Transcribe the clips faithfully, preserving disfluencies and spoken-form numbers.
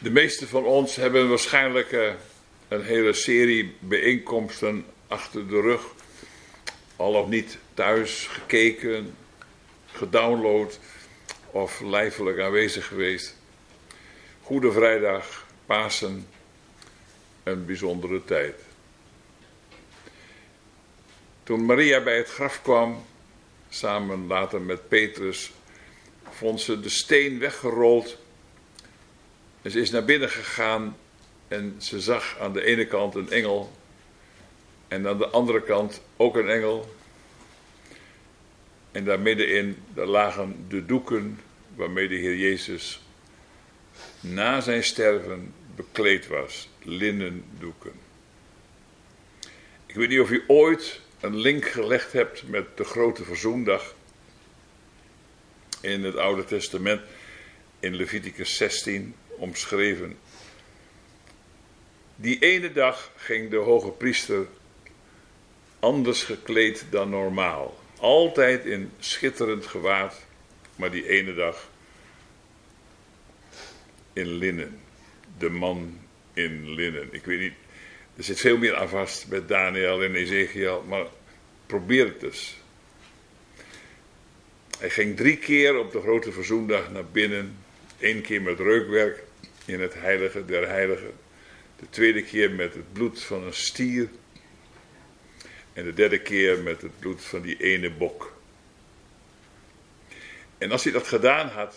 De meesten van ons hebben waarschijnlijk uh, een hele serie bijeenkomsten achter de rug. Al of niet thuis gekeken, gedownload of lijfelijk aanwezig geweest. Goede Vrijdag, Pasen, een bijzondere tijd. Toen Maria bij het graf kwam, samen later met Petrus, vond ze de steen weggerold. En ze is naar binnen gegaan en ze zag aan de ene kant een engel en aan de andere kant ook een engel. En daar middenin, daar lagen de doeken waarmee de Heer Jezus na zijn sterven bekleed was, linnen doeken. Ik weet niet of u ooit een link gelegd hebt met de grote verzoendag in het Oude Testament, in Leviticus zestien omschreven. Die ene dag ging de hoge priester anders gekleed dan normaal. Altijd in schitterend gewaad, maar die ene dag in linnen. De man in linnen. Ik weet niet, er zit veel meer aan vast met Daniel en Ezekiel, maar probeer het dus. Hij ging drie keer op de grote verzoendag naar binnen. Eén keer met reukwerk in het heilige der heiligen. De tweede keer met het bloed van een stier. En de derde keer met het bloed van die ene bok. En als hij dat gedaan had,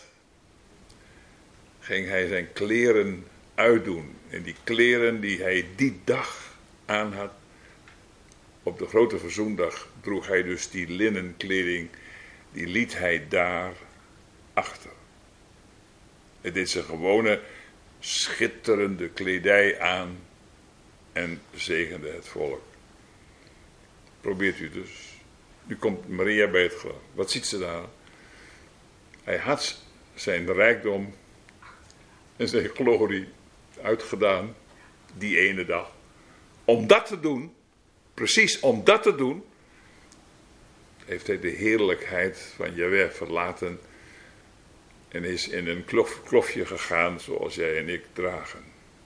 ging hij zijn kleren uitdoen. En die kleren die hij die dag aan had, op de grote verzoendag, droeg hij dus die linnenkleding, die liet hij daar achter. Hij deed zijn gewone schitterende kledij aan en zegende het volk. Probeert u dus. Nu komt Maria bij het graf. Wat ziet ze daar? Hij had zijn rijkdom en zijn glorie uitgedaan die ene dag. Om dat te doen, precies om dat te doen, heeft hij de heerlijkheid van Jahweh verlaten en is in een klof, klofje gegaan zoals jij en ik dragen.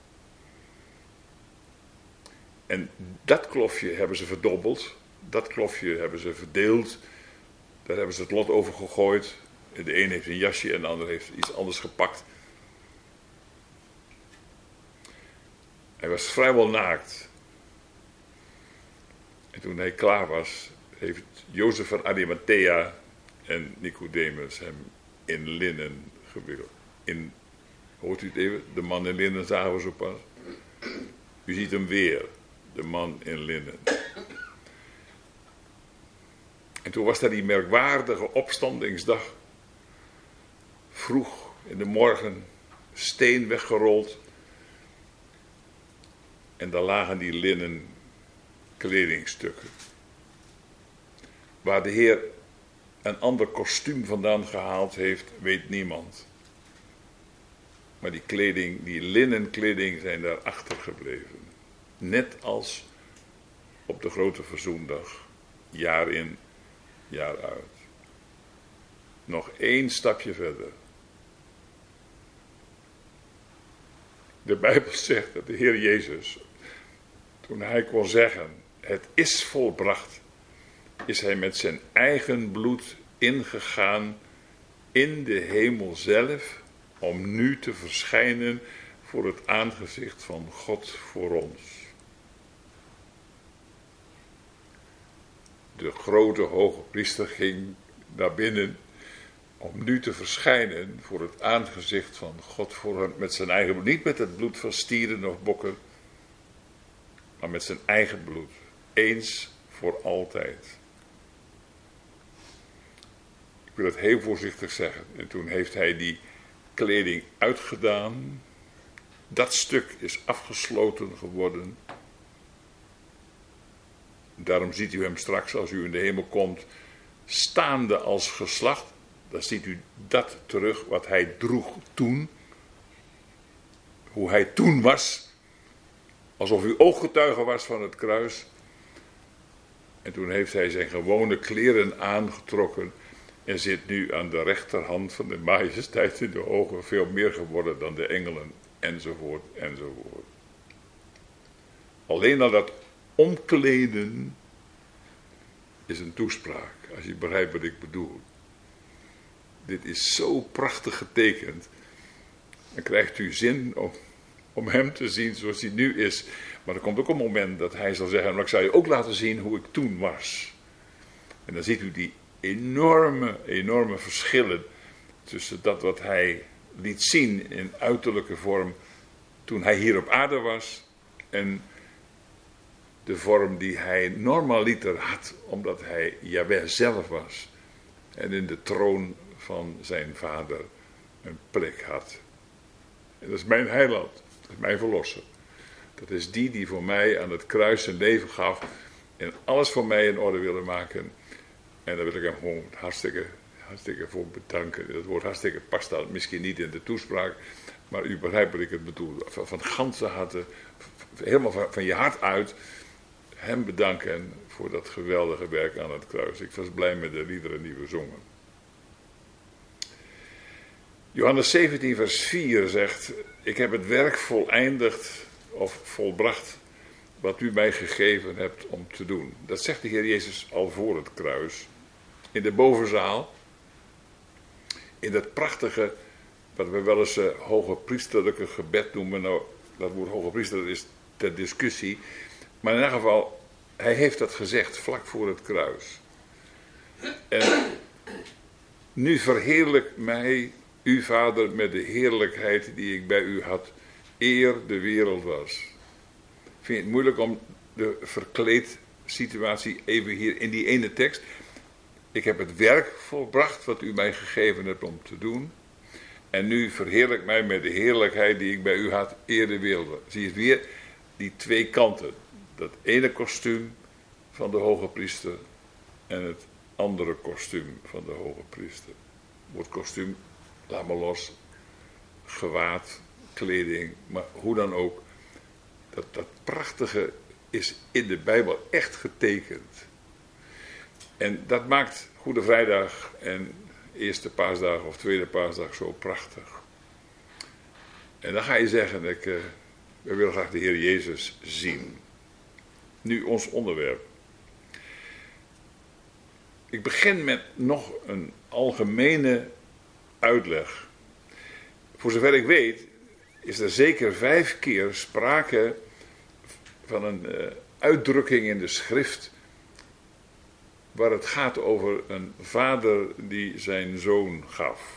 En dat klofje hebben ze verdobbeld, dat klofje hebben ze verdeeld, daar hebben ze het lot over gegooid. De een heeft een jasje en de ander heeft iets anders gepakt. Hij was vrijwel naakt. En toen hij klaar was, heeft Jozef van Arimathea en Nicodemus hem in linnen gewikkeld. In, hoort u het even? De man in linnen zagen we zo pas. U ziet hem weer, de man in linnen. En toen was daar die merkwaardige opstandingsdag. Vroeg in de morgen, steen weggerold. En daar lagen die linnen kledingstukken. Waar de Heer een ander kostuum vandaan gehaald heeft, weet niemand. Maar die kleding, die linnenkleding, zijn daar achtergebleven. Net als op de grote verzoendag, jaar in, jaar uit. Nog één stapje verder. De Bijbel zegt dat de Heer Jezus, toen hij kon zeggen, het is volbracht, is hij met zijn eigen bloed ingegaan in de hemel zelf, om nu te verschijnen voor het aangezicht van God voor ons. De grote hoge priester ging naar binnen om nu te verschijnen voor het aangezicht van God voor hem, met zijn eigen bloed. Niet met het bloed van stieren of bokken, maar met zijn eigen bloed. Eens voor altijd. Ik wil het heel voorzichtig zeggen. En toen heeft hij die kleding uitgedaan. Dat stuk is afgesloten geworden. Daarom ziet u hem straks, als u in de hemel komt, staande als geslacht. Dan ziet u dat terug wat hij droeg toen. Hoe hij toen was. Alsof u ooggetuige was van het kruis. En toen heeft hij zijn gewone kleren aangetrokken. En zit nu aan de rechterhand van de majesteit in de ogen, veel meer geworden dan de engelen enzovoort, enzovoort. Alleen al dat omkleden is een toespraak, als je begrijpt wat ik bedoel. Dit is zo prachtig getekend. Dan krijgt u zin om, om hem te zien zoals hij nu is. Maar er komt ook een moment dat hij zal zeggen, maar ik zal je ook laten zien hoe ik toen was. En dan ziet u die enorme, enorme verschillen tussen dat wat hij liet zien in uiterlijke vorm toen hij hier op aarde was en de vorm die hij normaliter had, omdat hij Jahweh zelf was en in de troon van zijn vader een plek had. En dat is mijn heiland, dat is mijn verlosser. Dat is die die voor mij aan het kruis zijn leven gaf en alles voor mij in orde wilde maken. En daar wil ik hem gewoon hartstikke, hartstikke voor bedanken. Dat woord hartstikke past dan misschien niet in de toespraak, maar u begrijpt wat ik het bedoel. Van, van ganse harte, helemaal van, van je hart uit, hem bedanken voor dat geweldige werk aan het kruis. Ik was blij met de liederen die we zongen. Johannes zeventien vers vier zegt, ik heb het werk voleindigd of volbracht wat u mij gegeven hebt om te doen. Dat zegt de Heer Jezus al voor het kruis. In de bovenzaal. In dat prachtige, wat we wel eens uh, hoge priesterlijke gebed noemen. Nou, dat woord hoge priester is ter discussie. Maar in elk geval, hij heeft dat gezegd vlak voor het kruis. En nu verheerlijk mij, uw Vader, met de heerlijkheid die ik bij u had, eer de wereld was. Vind je het moeilijk om de verkleed situatie even hier in die ene tekst. Ik heb het werk volbracht wat u mij gegeven hebt om te doen. En nu verheerlijk mij met de heerlijkheid die ik bij u had, eer de wereld was. Zie je het weer? Die twee kanten. Dat ene kostuum van de hoge priester en het andere kostuum van de hoge priester. Het woord kostuum, laat maar los. Gewaad, kleding, maar hoe dan ook. Dat, dat prachtige is in de Bijbel echt getekend. En dat maakt Goede Vrijdag en Eerste Paasdag of Tweede Paasdag zo prachtig. En dan ga je zeggen, ik, uh, we willen graag de Heer Jezus zien. Nu ons onderwerp. Ik begin met nog een algemene uitleg. Voor zover ik weet is er zeker vijf keer sprake van een uh, uitdrukking in de schrift waar het gaat over een vader die zijn zoon gaf.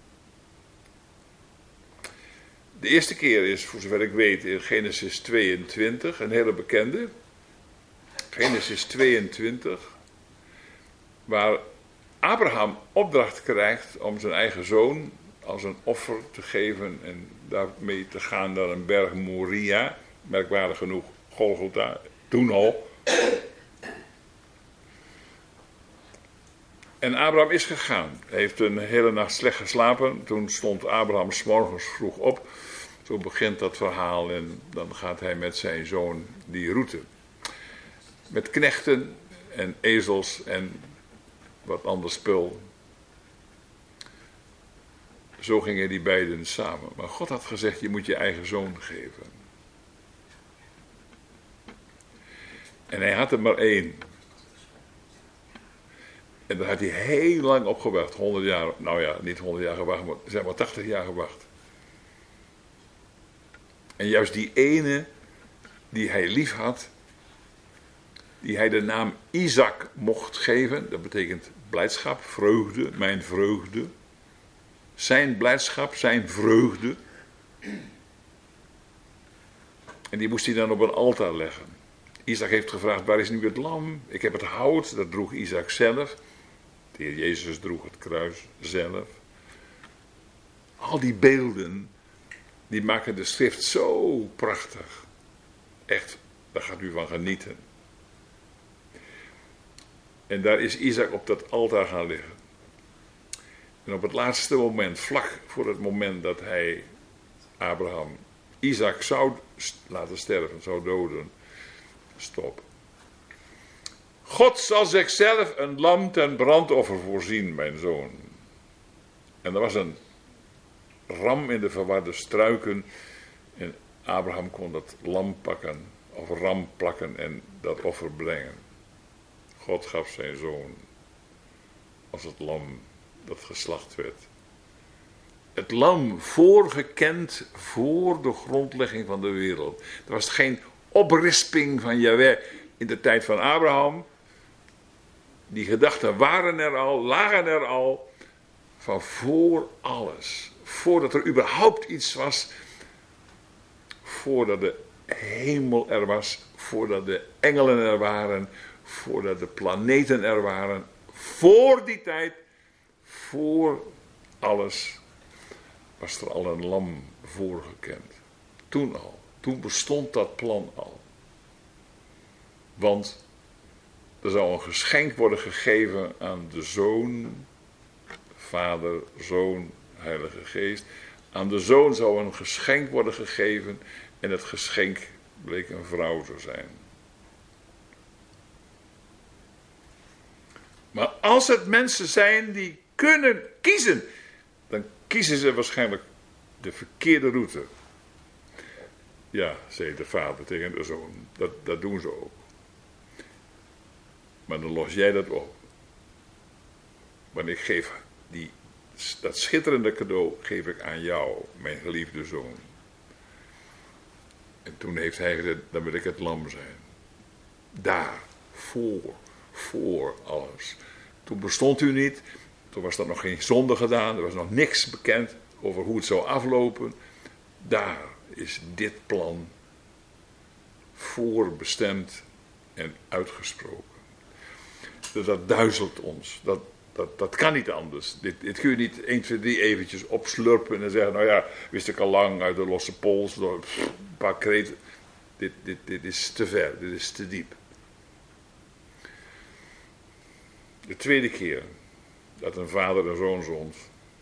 De eerste keer is, voor zover ik weet, in Genesis tweeëntwintig, een hele bekende. Genesis tweeëntwintig, waar Abraham opdracht krijgt om zijn eigen zoon als een offer te geven en daarmee te gaan naar een berg Moria, merkwaardig genoeg Golgotha, toen al. En Abraham is gegaan. Hij heeft een hele nacht slecht geslapen. Toen stond Abraham 's morgens vroeg op. Zo begint dat verhaal en dan gaat hij met zijn zoon die route. Met knechten en ezels en wat ander spul. Zo gingen die beiden samen. Maar God had gezegd, je moet je eigen zoon geven. En hij had er maar één. En daar had hij heel lang op gewacht. honderd jaar, nou ja, niet honderd jaar gewacht, maar zeg maar tachtig jaar gewacht. En juist die ene die hij lief had, die hij de naam Isaac mocht geven, dat betekent blijdschap, vreugde, mijn vreugde. Zijn blijdschap, zijn vreugde. En die moest hij dan op een altaar leggen. Isaac heeft gevraagd, waar is nu het lam? Ik heb het hout, dat droeg Isaac zelf. De Heer Jezus droeg het kruis zelf. Al die beelden, die maken de schrift zo prachtig. Echt, daar gaat u van genieten. En daar is Isaac op dat altaar gaan liggen. En op het laatste moment, vlak voor het moment dat hij Abraham Isaac zou laten sterven, zou doden, stop. God zal zichzelf een lam ten brandoffer voorzien, mijn zoon. En er was een ram in de verwarde struiken En Abraham kon dat lam pakken, of ram plakken en dat offer brengen. God gaf zijn zoon als het lam dat geslacht werd. Het lam voorgekend voor de grondlegging van de wereld. Er was geen oprisping van Jahweh in de tijd van Abraham. Die gedachten waren er al, lagen er al, van voor alles. Voordat er überhaupt iets was, voordat de hemel er was, voordat de engelen er waren, voordat de planeten er waren, voor die tijd, voor alles, was er al een lam voorgekend. Toen al, toen bestond dat plan al. Want er zou een geschenk worden gegeven aan de Zoon, Vader, Zoon, Heilige Geest. Aan de Zoon zou een geschenk worden gegeven en het geschenk bleek een vrouw te zijn. Maar als het mensen zijn die kunnen kiezen, dan kiezen ze waarschijnlijk de verkeerde route. Ja, zei de vader tegen de zoon, dat, dat doen ze ook. Maar dan los jij dat op. Want ik geef die, dat schitterende cadeau geef ik aan jou, mijn geliefde zoon. En toen heeft hij gezegd, dan wil ik het lam zijn. Daar, voor, voor alles. Toen bestond u niet, toen was er nog geen zonde gedaan, er was nog niks bekend over hoe het zou aflopen. Daar is dit plan voorbestemd en uitgesproken. Dat, dat duizelt ons, dat, dat, dat kan niet anders. Dit, dit kun je niet één, twee, drie eventjes opslurpen en zeggen, nou ja, wist ik al lang uit de losse pols, door een paar kreten. Dit, dit, dit is te ver, dit is te diep. De tweede keer dat een vader en zoon zond,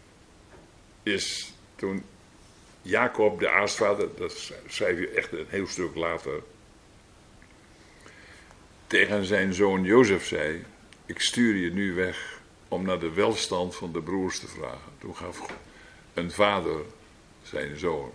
is toen Jacob, de aartsvader, dat schrijf je echt een heel stuk later, tegen zijn zoon Jozef zei, ik stuur je nu weg om naar de welstand van de broers te vragen. Toen gaf een vader zijn zoon.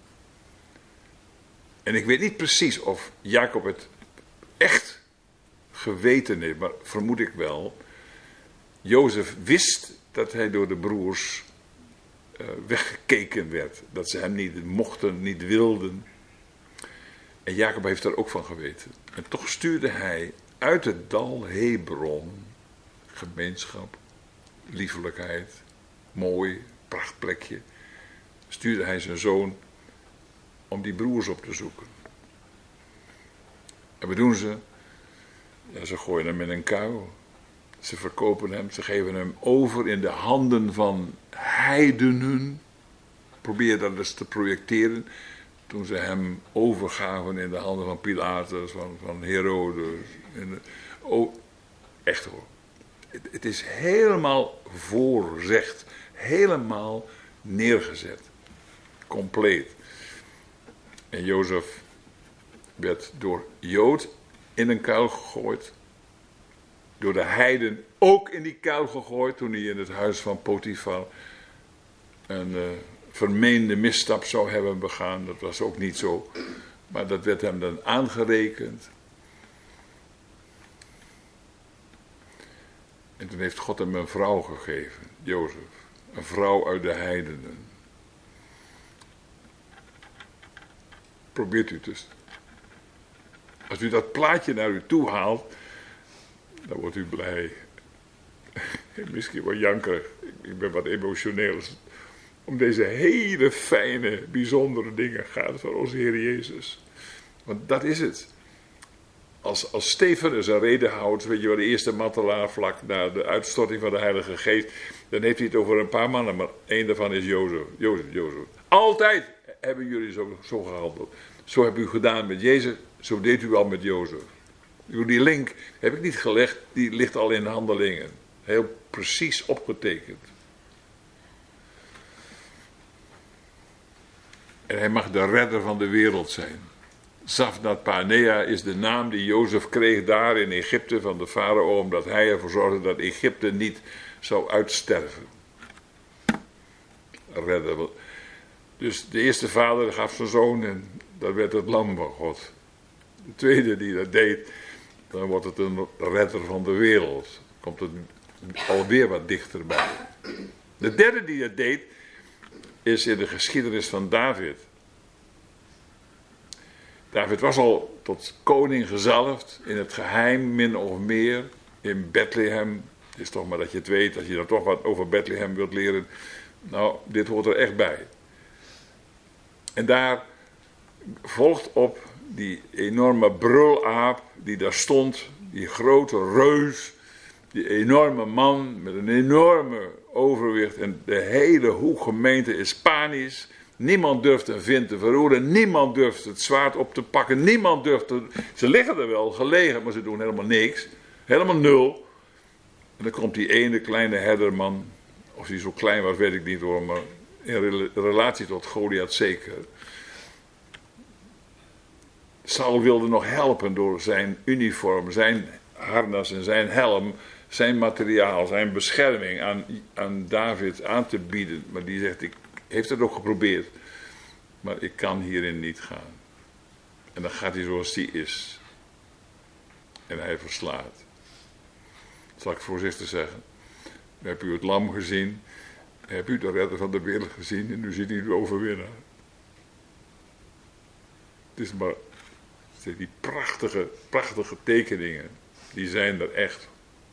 En ik weet niet precies of Jacob het echt geweten heeft, maar vermoed ik wel. Jozef wist dat hij door de broers uh, weggekeken werd. Dat ze hem niet mochten, niet wilden. En Jacob heeft daar ook van geweten. En toch stuurde hij uit het dal Hebron, gemeenschap, liefelijkheid, mooi, prachtplekje, stuurde hij zijn zoon om die broers op te zoeken. En wat doen ze? Ja, ze gooien hem in een kuil. Ze verkopen hem, ze geven hem over in de handen van heidenen. Probeer dat eens te projecteren. Toen ze hem overgaven in de handen van Pilatus, van, van Herodes. En de, oh, echt hoor. Het, het is helemaal voorzegd. Helemaal neergezet. Compleet. En Jozef werd door Jood in een kuil gegooid. Door de heiden ook in die kuil gegooid. Toen hij in het huis van Potifar een uh, vermeende misstap zou hebben begaan. Dat was ook niet zo. Maar dat werd hem dan aangerekend. En toen heeft God hem een vrouw gegeven. Jozef. Een vrouw uit de heidenen. Probeert u dus. Als u dat plaatje naar u toe haalt, dan wordt u blij. Misschien wel jankerig. Ik ben wat emotioneel. Om deze hele fijne, bijzondere dingen gaat het van onze Heer Jezus. Want dat is het. Als, als Stefanus een reden houdt, weet je wel, de eerste matelaar vlak na de uitstorting van de Heilige Geest, dan heeft hij het over een paar mannen, maar één daarvan is Jozef. Jozef, Jozef. Altijd hebben jullie zo, zo gehandeld. Zo hebt u gedaan met Jezus, zo deed u al met Jozef. Die link heb ik niet gelegd, die ligt al in de Handelingen. Heel precies opgetekend. En hij mag de redder van de wereld zijn. Zaphnath Paaneah is de naam die Jozef kreeg daar in Egypte van de farao, omdat hij ervoor zorgde dat Egypte niet zou uitsterven. Redder. Dus de eerste vader gaf zijn zoon en dat werd het lam van God. De tweede die dat deed, dan wordt het een redder van de wereld. Komt het alweer wat dichterbij. De derde die dat deed, is in de geschiedenis van David. David was al tot koning gezalfd, in het geheim min of meer, in Bethlehem. Het is toch maar dat je het weet, als je dan toch wat over Bethlehem wilt leren. Nou, dit hoort er echt bij. En daar volgt op die enorme brulaap die daar stond, die grote reus, die enorme man met een enorme overwicht. En de hele hoekgemeente is panisch. Niemand durft een vin te verroeren. Niemand durft het zwaard op te pakken. Niemand durft te... Ze liggen er wel gelegen, maar ze doen helemaal niks. Helemaal nul. En dan komt die ene kleine herderman. Of die zo klein was, weet ik niet hoor. Maar in relatie tot Goliath zeker. Saul wilde nog helpen door zijn uniform, zijn harnas en zijn helm, zijn materiaal, zijn bescherming aan, aan David aan te bieden. Maar die zegt, ik heeft het ook geprobeerd, maar ik kan hierin niet gaan. En dan gaat hij zoals hij is. En hij verslaat. Zal ik voorzichtig zeggen. Dan heb u het lam gezien, heb u de redder van de wereld gezien en nu ziet u de overwinnaar. Het is maar... Die prachtige, prachtige tekeningen, die zijn er echt.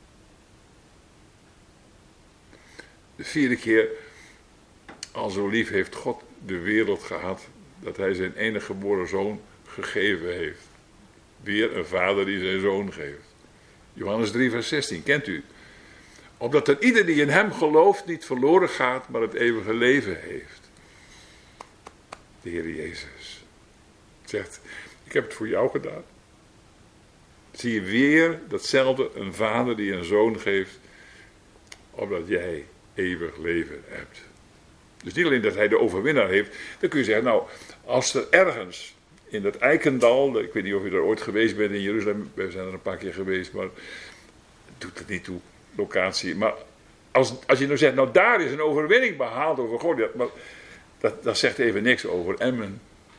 De vierde keer, al zo lief heeft God de wereld gehad, dat hij zijn enige geboren zoon gegeven heeft. Weer een vader die zijn zoon geeft. Johannes drie vers zestien, kent u? Opdat er ieder die in hem gelooft niet verloren gaat, maar het eeuwige leven heeft. De Heer Jezus zegt... Ik heb het voor jou gedaan. Zie je weer datzelfde, een vader die een zoon geeft, opdat jij eeuwig leven hebt. Dus niet alleen dat hij de overwinnaar heeft, dan kun je zeggen, nou, als er ergens in dat Eikendal, ik weet niet of je daar ooit geweest bent in Jeruzalem, we zijn er een paar keer geweest, maar het doet het niet toe, locatie. Maar als, als je nou zegt, nou daar is een overwinning behaald over Goliath, maar dat, dat zegt even niks over Emmen.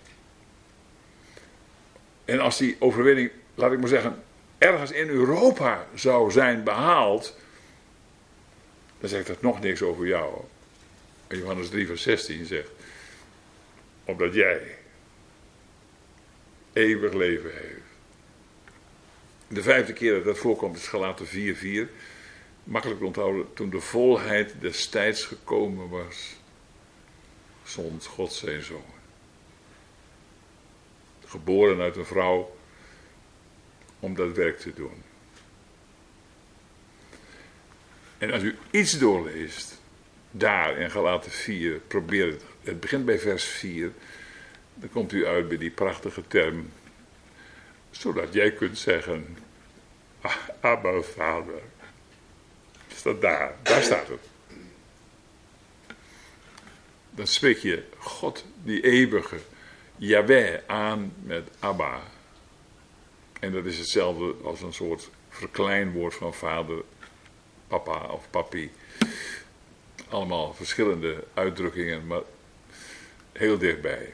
En als die overwinning, laat ik maar zeggen, ergens in Europa zou zijn behaald, dan zegt dat nog niks over jou. En Johannes drie vers zestien zegt, opdat jij eeuwig leven heeft. De vijfde keer dat dat voorkomt is Galaten vier vier. Makkelijk onthouden, toen de volheid des tijds gekomen was, zond God zijn zoon. Geboren uit een vrouw om dat werk te doen. En als u iets doorleest, daar in Galaten vier, probeer het, het begint bij vers vier, dan komt u uit bij die prachtige term, zodat jij kunt zeggen, ah, Abba Vader. Staat daar, daar staat het. Dan spreek je God, die eeuwige, Yahweh aan met Abba. En dat is hetzelfde als een soort verkleinwoord van vader, papa of papi. Allemaal verschillende uitdrukkingen, maar heel dichtbij.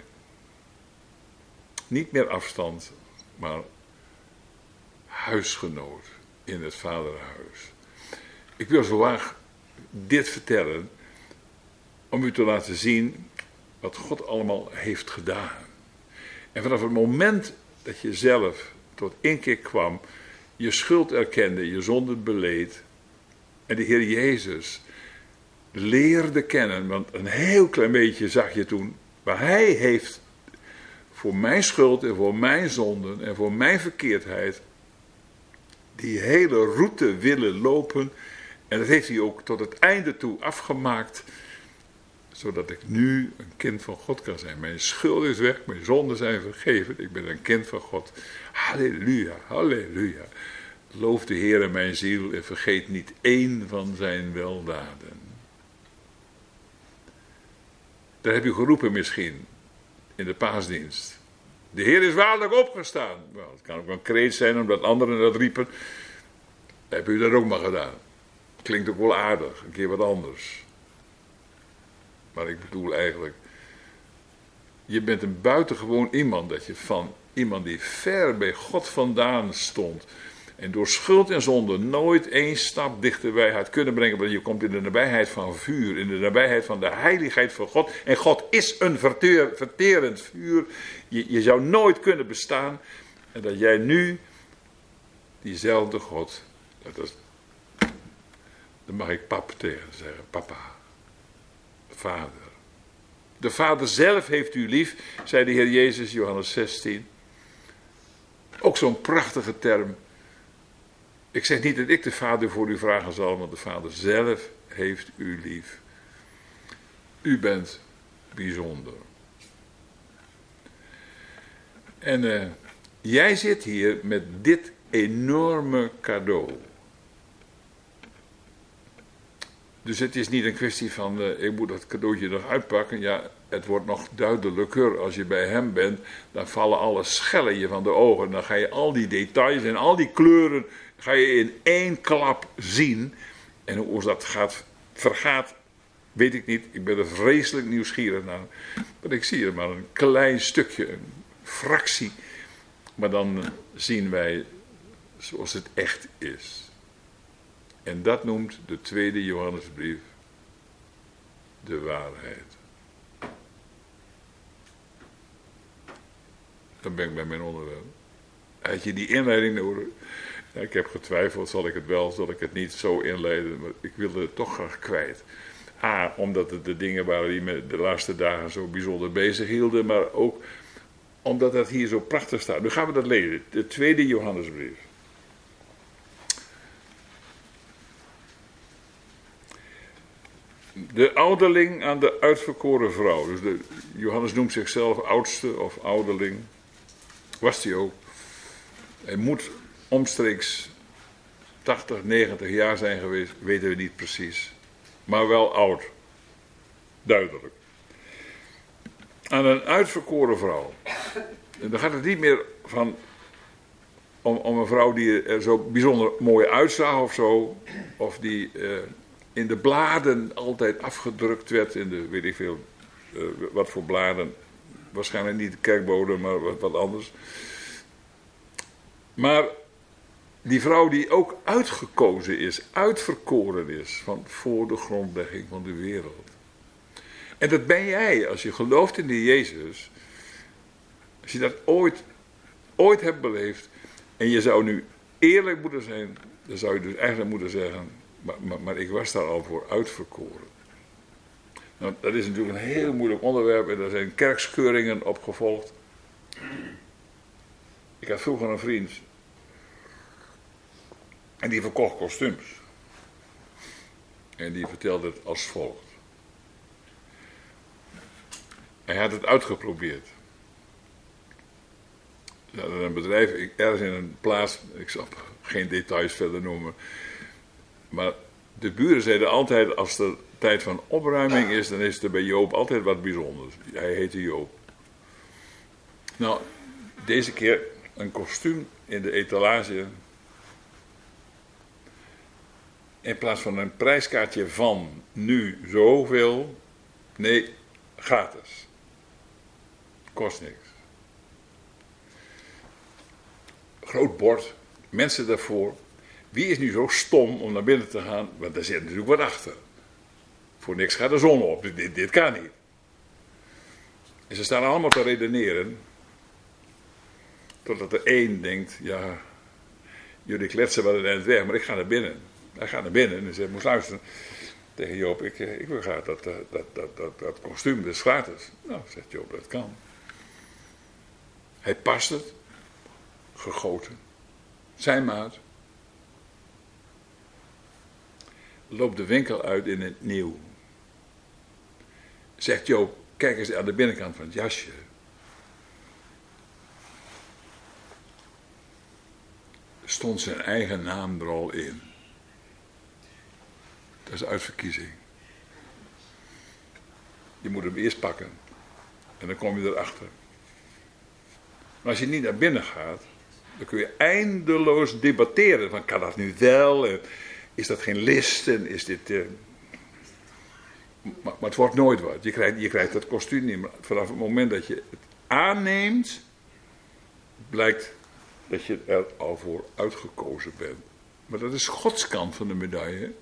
Niet meer afstand, maar huisgenoot in het vaderhuis. Ik wil zo graag dit vertellen, om u te laten zien wat God allemaal heeft gedaan. En vanaf het moment dat je zelf tot inkeer kwam, je schuld erkende, je zonde beleed, en de Heer Jezus leerde kennen, want een heel klein beetje zag je toen, maar hij heeft voor mijn schuld en voor mijn zonden en voor mijn verkeerdheid die hele route willen lopen, en dat heeft hij ook tot het einde toe afgemaakt, zodat ik nu een kind van God kan zijn. Mijn schuld is weg, mijn zonden zijn vergeven. Ik ben een kind van God. Halleluja, halleluja. Loof de Heer in mijn ziel en vergeet niet één van zijn weldaden. Daar heb u geroepen misschien, in de paasdienst. De Heer is waarlijk opgestaan. Nou, het kan ook een kreet zijn omdat anderen dat riepen. Heb u dat ook maar gedaan. Klinkt ook wel aardig, een keer wat anders. Maar ik bedoel eigenlijk, Je bent een buitengewoon iemand, dat je van iemand die ver bij God vandaan stond en door schuld en zonde nooit één stap dichterbij had kunnen brengen, want je komt in de nabijheid van vuur, in de nabijheid van de heiligheid van God. En God is een verteer, verterend vuur. Je, je zou nooit kunnen bestaan. En dat jij nu diezelfde God, dat is, dan mag ik pap tegen zeggen, papa, vader. De Vader zelf heeft u lief, zei de Heer Jezus, Johannes zestien. Ook zo'n prachtige term. Ik zeg niet dat ik de Vader voor u vragen zal, want de Vader zelf heeft u lief. U bent bijzonder. En uh, jij zit hier met dit enorme cadeau. Dus het is niet een kwestie van, uh, ik moet dat cadeautje nog uitpakken. Ja, het wordt nog duidelijker als je bij hem bent. Dan vallen alle schellen je van de ogen. Dan ga je al die details en al die kleuren ga je in één klap zien. En hoe dat gaat, vergaat, weet ik niet. Ik ben er vreselijk nieuwsgierig naar. Want ik zie er maar een klein stukje, een fractie. Maar dan zien wij zoals het echt is. En dat noemt de tweede Johannesbrief de waarheid. Dan ben ik bij mijn onderwerp. Had je die inleiding nodig? Ja, ik heb getwijfeld, zal ik het wel, zal ik het niet zo inleiden, maar ik wilde het toch graag kwijt. A, omdat het de dingen waren die me de laatste dagen zo bijzonder bezig hielden, maar ook omdat het hier zo prachtig staat. Nu gaan we dat lezen, de tweede Johannesbrief. De ouderling aan de uitverkoren vrouw. Dus de, Johannes noemt zichzelf oudste of ouderling. Was hij ook. Hij moet omstreeks tachtig, negentig jaar zijn geweest. Weten we niet precies. Maar wel oud. Duidelijk. Aan een uitverkoren vrouw. En dan gaat het niet meer van om, om een vrouw die er zo bijzonder mooi uitzag of zo. Of die uh, in de bladen altijd afgedrukt werd. In de, weet ik veel, uh, wat voor bladen. Waarschijnlijk niet de kerkbode, maar wat, wat anders. Maar die vrouw die ook uitgekozen is, uitverkoren is van voor de grondlegging van de wereld. En dat ben jij, als je gelooft in die Jezus, als je dat ooit, ooit hebt beleefd, en je zou nu eerlijk moeten zijn, dan zou je dus eigenlijk moeten zeggen, maar, maar, maar ik was daar al voor uitverkoren. Nou, dat is natuurlijk een heel moeilijk onderwerp en er zijn kerkscheuringen op gevolgd. Ik had vroeger een vriend en die verkocht kostuums. En die vertelde het als volgt. Hij had het uitgeprobeerd. Nou, een bedrijf, ergens in een plaats, ik zal geen details verder noemen. Maar de buren zeiden altijd, als er tijd van opruiming is, dan is er bij Joop altijd wat bijzonders. Hij heette Joop. Nou, deze keer een kostuum in de etalage. In plaats van een prijskaartje van nu zoveel. Nee, gratis. Kost niks. Groot bord. Mensen daarvoor. Wie is nu zo stom om naar binnen te gaan? Want daar zit natuurlijk wat achter. Voor niks gaat de zon op. Dit, dit kan niet. En ze staan allemaal te redeneren. Totdat er één denkt, ja, jullie kletsen wel een eind weg, maar ik ga naar binnen. Hij gaat naar binnen en zegt, moest luisteren tegen Joop, ik, ik wil graag dat, dat, dat, dat, dat kostuum, dat is gratis. Nou, zegt Joop, dat kan. Hij past het, gegoten, zijn maat. Loopt de winkel uit in het nieuw. Zegt Joop, kijk eens aan de binnenkant van het jasje. Stond zijn eigen naam er al in. Dat is uitverkiezing. Je moet hem eerst pakken. En dan kom je erachter. Maar als je niet naar binnen gaat, dan kun je eindeloos debatteren. Van, kan dat nu wel? En is dat geen list? En is dit... Uh... Maar, maar het wordt nooit wat. Je krijgt, je krijgt dat kostuum niet. Maar vanaf het moment dat je het aanneemt, blijkt dat je er al voor uitgekozen bent. Maar dat is Gods kant van de medaille.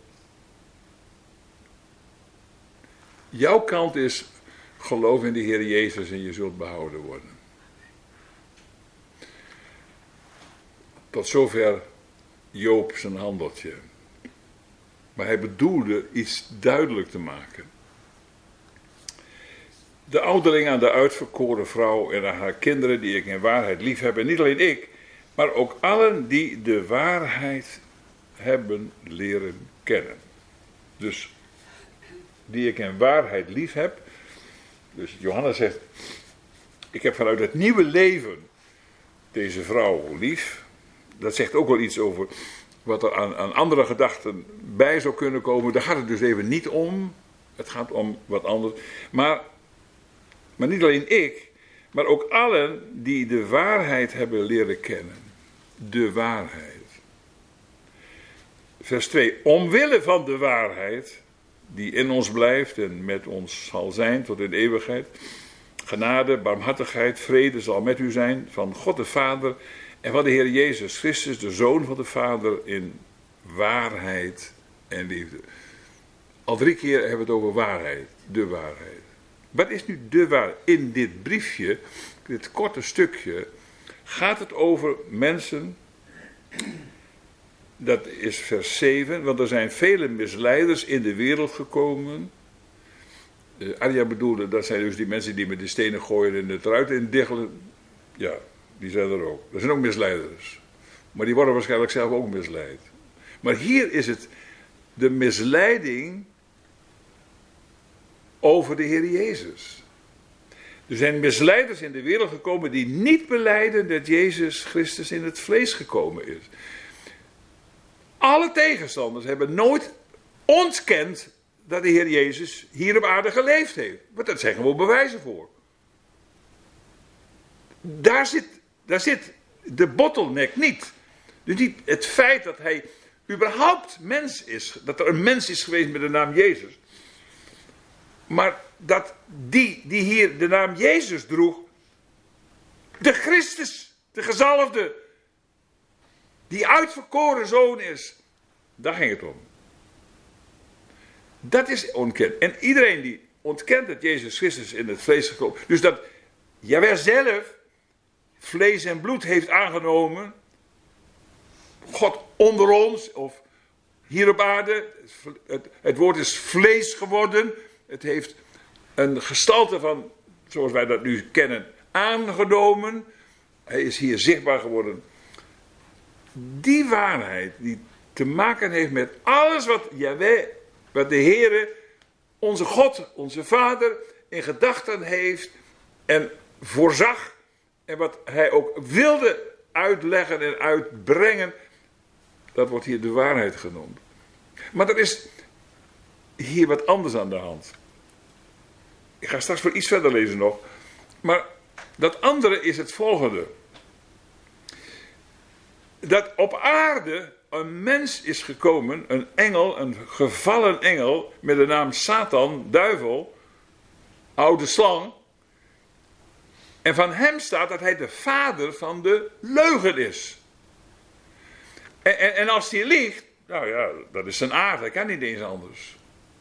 Jouw kant is geloof in de Heer Jezus en je zult behouden worden. Tot zover Job zijn handeltje. Maar hij bedoelde iets duidelijk te maken. De ouderling aan de uitverkoren vrouw en aan haar kinderen die ik in waarheid lief heb. En niet alleen ik, maar ook allen die de waarheid hebben leren kennen. Dus die ik in waarheid lief heb. Dus Johannes zegt, ik heb vanuit het nieuwe leven deze vrouw lief. Dat zegt ook wel iets over wat er aan, aan andere gedachten bij zou kunnen komen. Daar gaat het dus even niet om. Het gaat om wat anders. Maar, maar niet alleen ik, maar ook allen die de waarheid hebben leren kennen. De waarheid. Vers twee. Omwille van de waarheid, die in ons blijft en met ons zal zijn tot in de eeuwigheid. Genade, barmhartigheid, vrede zal met u zijn van God de Vader en van de Heer Jezus Christus, de Zoon van de Vader, in waarheid en liefde. Al drie keer hebben we het over waarheid, de waarheid. Wat is nu de waarheid? In dit briefje, dit korte stukje, gaat het over mensen. Dat is vers zeven, want er zijn vele misleiders in de wereld gekomen. Uh, Arja bedoelde, dat zijn dus die mensen die met de stenen gooien en het eruit indiggelen. Ja, die zijn er ook. Er zijn ook misleiders. Maar die worden waarschijnlijk zelf ook misleid. Maar hier is het de misleiding over de Heer Jezus. Er zijn misleiders in de wereld gekomen die niet belijden dat Jezus Christus in het vlees gekomen is. Alle tegenstanders hebben nooit ontkend dat de Heer Jezus hier op aarde geleefd heeft. Want dat zijn gewoon bewijzen voor. Daar zit, daar zit de bottleneck niet. Dus niet het feit dat hij überhaupt mens is. Dat er een mens is geweest met de naam Jezus. Maar dat die die hier de naam Jezus droeg. De Christus, de gezalfde. Die uitverkoren zoon is. Daar ging het om. Dat is ontkend. En iedereen die ontkent dat Jezus Christus in het vlees gekomen. Dus dat Jahweh zelf vlees en bloed heeft aangenomen. God onder ons. Of hier op aarde. Het, het woord is vlees geworden. Het heeft een gestalte van, zoals wij dat nu kennen, aangenomen. Hij is hier zichtbaar geworden. Die waarheid die te maken heeft met alles wat Jahweh, wat de Heere, onze God, onze Vader, in gedachten heeft en voorzag. En wat hij ook wilde uitleggen en uitbrengen. Dat wordt hier de waarheid genoemd. Maar er is hier wat anders aan de hand. Ik ga straks voor iets verder lezen nog. Maar dat andere is het volgende. Dat op aarde een mens is gekomen, een engel, een gevallen engel, met de naam Satan, duivel, oude slang. En van hem staat dat hij de vader van de leugen is. En, en, en als hij liegt, nou ja, dat is zijn aard, hij kan niet eens anders.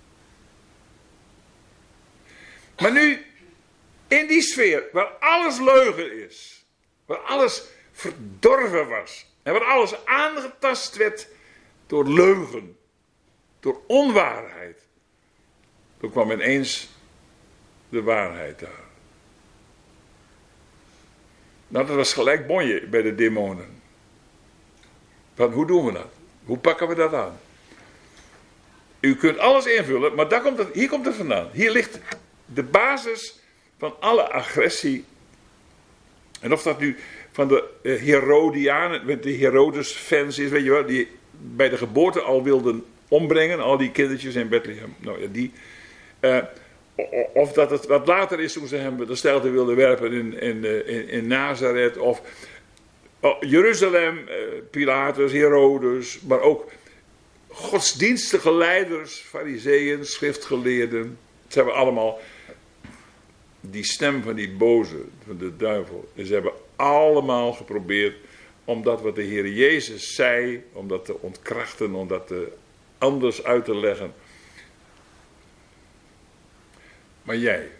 Maar nu, in die sfeer, waar alles leugen is, waar alles verdorven was, en waar alles aangetast werd door leugen, door onwaarheid, toen kwam ineens de waarheid daar. Nou, dat was gelijk bonje bij de demonen. Van, hoe doen we dat? Hoe pakken we dat aan? U kunt alles invullen, maar daar komt het, hier komt het vandaan. Hier ligt de basis van alle agressie. En of dat nu van de Herodianen, met de Herodes-fans is, weet je wel, die bij de geboorte al wilden ombrengen, al die kindertjes in Bethlehem. Nou ja, die. Uh, of dat het wat later is toen ze hem de steilte wilden werpen in, in, in, in Nazareth. Of oh, Jeruzalem, uh, Pilatus, Herodes, maar ook godsdienstige leiders, fariseeën, schriftgeleerden. Ze hebben allemaal die stem van die boze, van de duivel. En ze hebben allemaal geprobeerd om dat wat de Heer Jezus zei, om dat te ontkrachten, om dat te anders uit te leggen. Maar jij.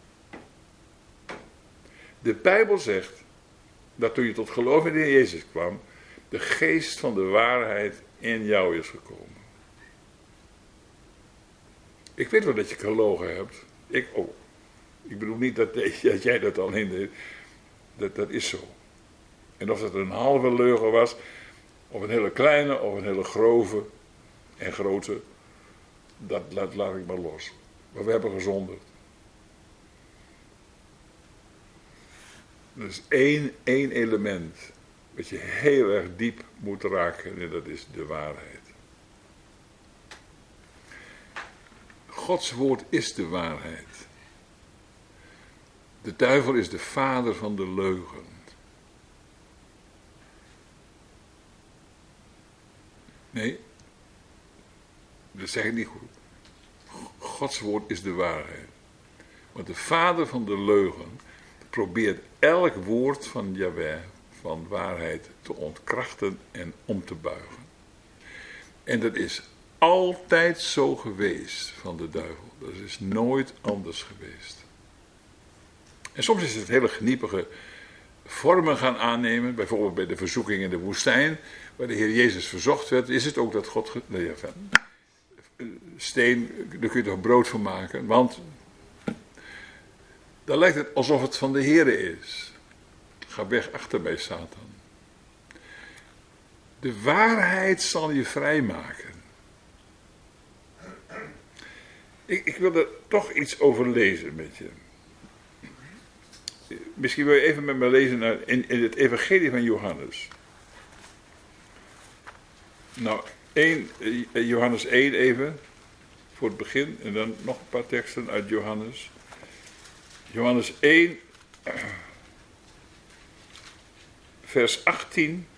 De Bijbel zegt dat toen je tot geloof in de Heer Jezus kwam, de geest van de waarheid in jou is gekomen. Ik weet wel dat je gelogen hebt. Ik ook. Ik bedoel niet dat, dat jij dat alleen deed. Dat, dat is zo. En of het een halve leugen was, of een hele kleine, of een hele grove en grote, dat laat, laat ik maar los. Maar we hebben gezonderd. Er is één, één element wat je heel erg diep moet raken en dat is de waarheid. Gods woord is de waarheid. De duivel is de vader van de leugen. Nee, dat zeg ik niet goed. Gods woord is de waarheid. Want de vader van de leugen probeert elk woord van Jahweh, van waarheid, te ontkrachten en om te buigen. En dat is altijd zo geweest van de duivel. Dat is nooit anders geweest. En soms is het hele geniepige vormen gaan aannemen. Bijvoorbeeld bij de verzoeking in de woestijn, waar de Heer Jezus verzocht werd, is het ook dat God... Ge- nee, enfin, steen, daar kun je toch brood van maken. Want dan lijkt het alsof het van de Heer is. Ga weg achter mij, Satan. De waarheid zal je vrijmaken. Ik, ik wil er toch iets over lezen met je. Misschien wil je even met me lezen naar, in, in het evangelie van Johannes. Nou, één, Johannes één even, voor het begin. En dan nog een paar teksten uit Johannes. Johannes één, vers achttien.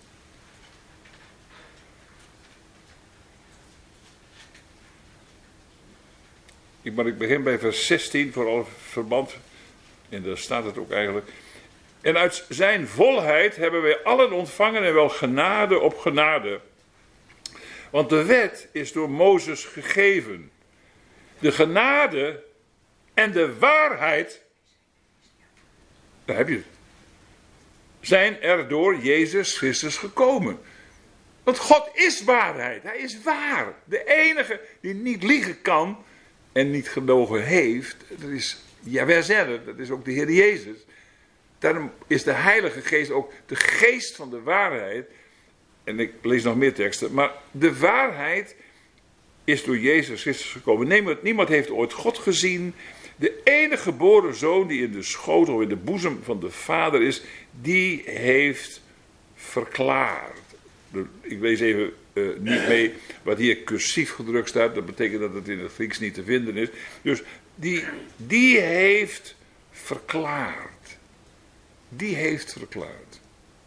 Maar ik begin bij vers zestien, vooral verband, en daar staat het ook eigenlijk. En uit zijn volheid hebben wij allen ontvangen en wel genade op genade. Want de wet is door Mozes gegeven. De genade en de waarheid, daar heb je het, zijn er door Jezus Christus gekomen. Want God is waarheid, hij is waar. De enige die niet liegen kan en niet gelogen heeft, dat is Jahweh zelf, dat is ook de Heer Jezus. Daarom is de Heilige Geest ook de geest van de waarheid. En ik lees nog meer teksten, maar de waarheid is door Jezus Christus gekomen. Niemand heeft ooit God gezien. De enige geboren zoon die in de schotel, in de boezem van de Vader is, die heeft verklaard. Ik lees even uh, niet mee wat hier cursief gedrukt staat. Dat betekent dat het in het Grieks niet te vinden is. Dus die, die heeft verklaard. Die heeft verklaard.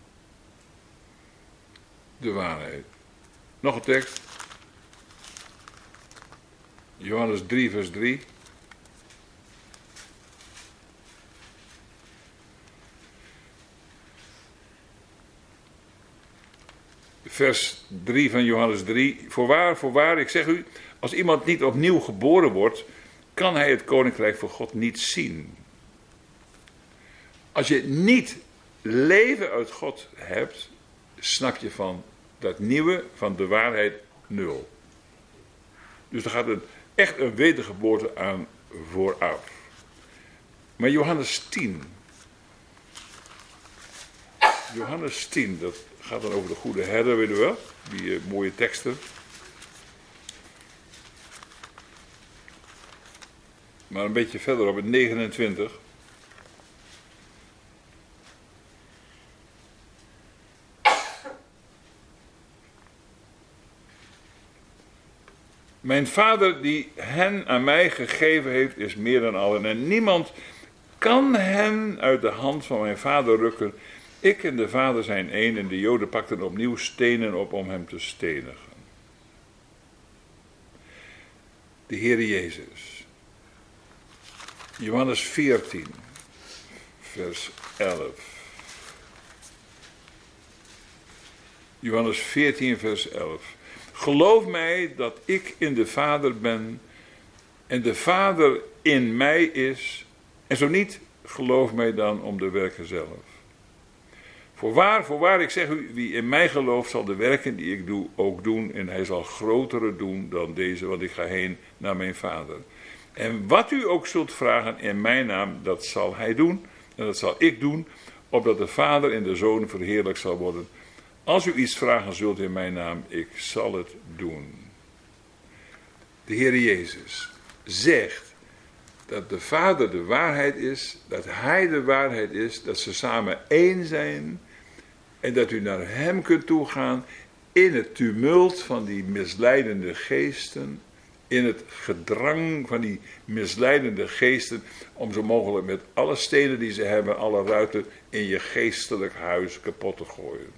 De waarheid. Nog een tekst. Johannes drie vers drie. Vers drie van Johannes drie. Voorwaar, voorwaar, ik zeg u, als iemand niet opnieuw geboren wordt, kan hij het koninkrijk van God niet zien. Als je niet leven uit God hebt, snap je van dat nieuwe, van de waarheid, nul. Dus er gaat een, echt een wedergeboorte aan vooraf. Maar Johannes tien. Johannes tien, dat gaat dan over de goede herder, weet je wel. Die uh, mooie teksten. Maar een beetje verderop, in negenentwintig. Mijn Vader die hen aan mij gegeven heeft, is meer dan allen. En niemand kan hen uit de hand van mijn Vader rukken. Ik en de Vader zijn één en de Joden pakten opnieuw stenen op om hem te stenigen. De Heer Jezus Johannes veertien, vers elf. Johannes veertien, vers elf. Geloof mij dat ik in de Vader ben en de Vader in mij is. En zo niet, geloof mij dan om de werken zelf. Voorwaar, voorwaar, ik zeg u, wie in mij gelooft zal de werken die ik doe ook doen. En hij zal grotere doen dan deze, want ik ga heen naar mijn Vader. En wat u ook zult vragen in mijn naam, dat zal hij doen. En dat zal ik doen, opdat de Vader en de Zoon verheerlijkt zal worden. Als u iets vragen zult in mijn naam, ik zal het doen. De Heer Jezus zegt dat de Vader de waarheid is, dat hij de waarheid is, dat ze samen één zijn en dat u naar hem kunt toegaan in het tumult van die misleidende geesten, in het gedrang van die misleidende geesten, om zo mogelijk met alle stenen die ze hebben, alle ruiten in je geestelijk huis kapot te gooien.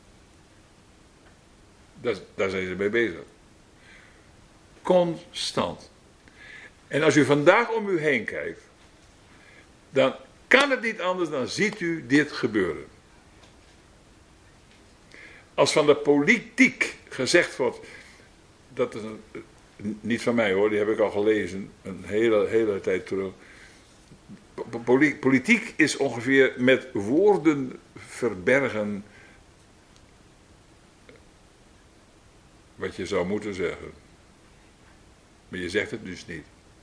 Daar, daar zijn ze mee bezig. Constant. En als u vandaag om u heen kijkt, dan kan het niet anders dan ziet u dit gebeuren. Als van de politiek gezegd wordt, dat is een, niet van mij hoor, die heb ik al gelezen, een hele, hele tijd terug. Politiek is ongeveer met woorden verbergen wat je zou moeten zeggen. Maar je zegt het dus niet.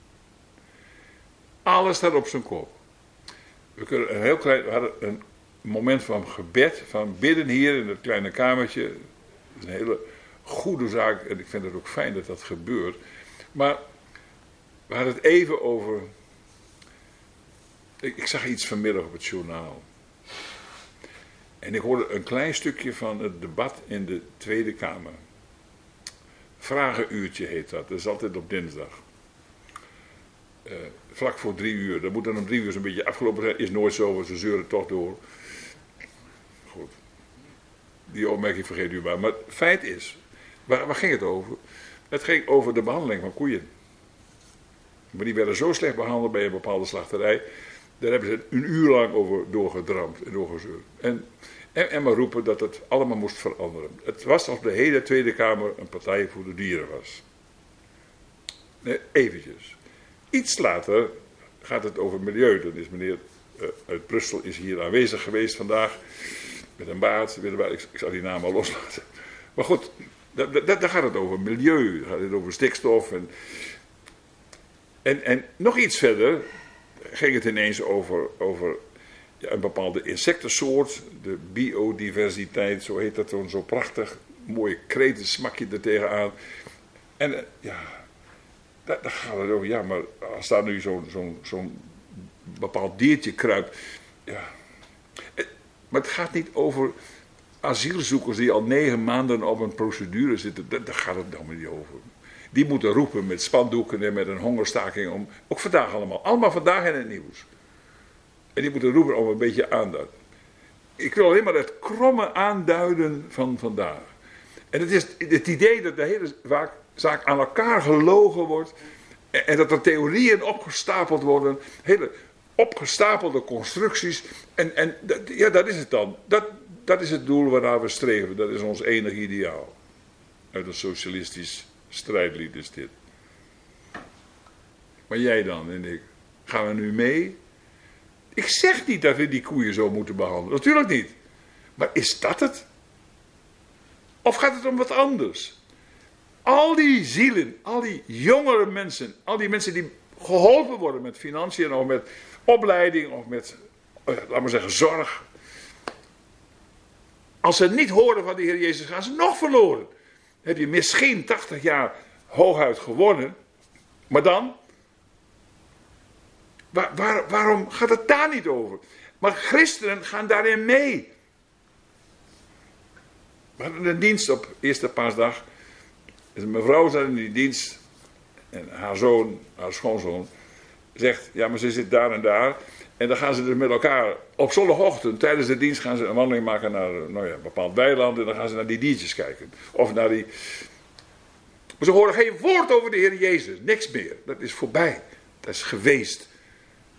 Alles staat op zijn kop. We kunnen een heel klein, we hadden een moment van gebed, van bidden hier in het kleine kamertje. Dat is een hele goede zaak en ik vind het ook fijn dat dat gebeurt. Maar we hadden het even over, ik, ik zag iets vanmiddag op het journaal. En ik hoorde een klein stukje van het debat in de Tweede Kamer. Vragenuurtje heet dat, dat is altijd op dinsdag. Uh, vlak voor drie uur, dat moet dan om drie uur zo'n beetje afgelopen zijn, is nooit zo, want ze zeuren toch door. Goed, die opmerking vergeet u maar. Maar het feit is, waar, waar ging het over? Het ging over de behandeling van koeien. Maar die werden zo slecht behandeld bij een bepaalde slachterij, daar hebben ze een uur lang over doorgedramd en doorgezeurd. En, en, en maar roepen dat het allemaal moest veranderen. Het was alsof de hele Tweede Kamer een partij voor de dieren was. Nee, eventjes. Iets later gaat het over milieu. Dan is meneer uh, uit Brussel is hier aanwezig geweest vandaag. Met een baard. Met een baard. Ik, ik zal die naam al loslaten. Maar goed, daar, daar, daar gaat het over milieu. Daar gaat het over stikstof. En, en, en nog iets verder ging het ineens over, over ja, een bepaalde insectensoort. De biodiversiteit, zo heet dat dan zo prachtig. Mooie kreten smak je er tegenaan. En uh, ja... Daar, daar gaat het over, ja, maar als daar nu zo'n zo'n zo'n bepaald diertje kruipt. Ja. Maar het gaat niet over asielzoekers die al negen maanden op een procedure zitten. Daar, daar gaat het helemaal niet over. Die moeten roepen met spandoeken en met een hongerstaking om. Ook vandaag allemaal. Allemaal vandaag in het nieuws. En die moeten roepen om een beetje aandacht. Ik wil alleen maar het kromme aanduiden van vandaag. En het is het idee dat de hele vaak. zaak aan elkaar gelogen wordt en dat er theorieën opgestapeld worden, hele opgestapelde constructies en, en ja, dat is het dan. Dat, dat is het doel waarnaar we streven, dat is ons enige ideaal. Uit een socialistisch strijdlied is dit. Maar jij dan en ik, gaan we nu mee? Ik zeg niet dat we die koeien zo moeten behandelen, natuurlijk niet. Maar is dat het? Of gaat het om wat anders? Al die zielen, al die jongere mensen, al die mensen die geholpen worden met financiën of met opleiding of met, laten we zeggen, zorg. Als ze niet horen van de Heer Jezus, gaan ze nog verloren. Heb je misschien tachtig jaar hooguit gewonnen, maar dan? Waar, waar, waarom gaat het daar niet over? Maar christenen gaan daarin mee. We hadden een dienst op eerste paasdag. Dus een mevrouw zat in die dienst en haar zoon, haar schoonzoon, zegt, ja maar ze zit daar en daar. En dan gaan ze dus met elkaar, op zondagochtend, tijdens de dienst gaan ze een wandeling maken naar nou ja, een bepaald weiland. En dan gaan ze naar die diertjes kijken. Of naar die... Maar ze horen geen woord over de Heer Jezus, niks meer. Dat is voorbij, dat is geweest.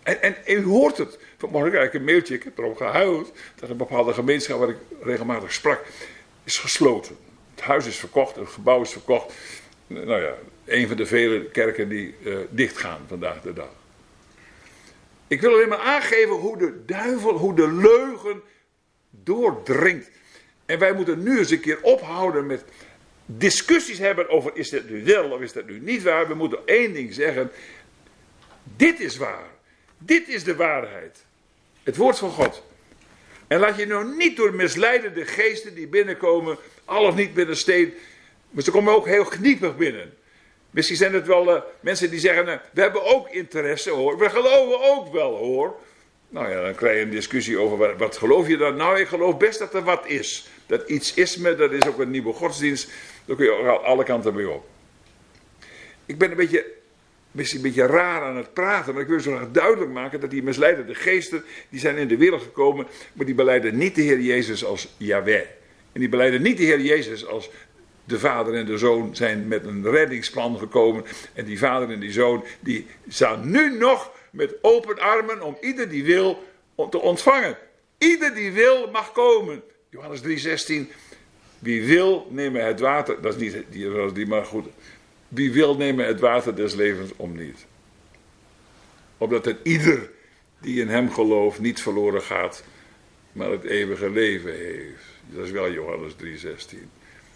En, en u hoort het. Vanmorgen krijg ik een mailtje, ik heb erop gehuild, dat een bepaalde gemeenschap waar ik regelmatig sprak, is gesloten. Het huis is verkocht, het gebouw is verkocht. Nou ja, een van de vele kerken die uh, dichtgaan vandaag de dag. Ik wil alleen maar aangeven hoe de duivel, hoe de leugen doordringt. En wij moeten nu eens een keer ophouden met discussies hebben over is dit nu wel of is dat nu niet waar. We moeten één ding zeggen. Dit is waar. Dit is de waarheid. Het woord van God. En laat je nou niet door misleidende geesten die binnenkomen, al of niet binnen steen. Maar ze komen ook heel kniepig binnen. Misschien zijn het wel uh, mensen die zeggen, uh, we hebben ook interesse hoor. We geloven ook wel hoor. Nou ja, dan krijg je een discussie over wat, wat geloof je dan? Nou, ik geloof best dat er wat is. Dat iets is me, dat is ook een nieuwe godsdienst. Daar kun je ook alle kanten mee op. Ik ben een beetje, misschien een beetje raar aan het praten, maar ik wil zo graag duidelijk maken dat die misleidende geesten, die zijn in de wereld gekomen, maar die belijden niet de Heer Jezus als Yahweh. En die belijden niet de Heer Jezus als de vader en de zoon zijn met een reddingsplan gekomen. En die vader en die zoon, die staan nu nog met open armen om ieder die wil te ontvangen. Ieder die wil mag komen. Johannes drie zestien. Wie wil nemen het water, dat is niet die, dat is die maar goed. Wie wil nemen het water des levens om niet. Opdat het ieder die in hem gelooft niet verloren gaat, maar het eeuwige leven heeft. Dat is wel Johannes drie zestien.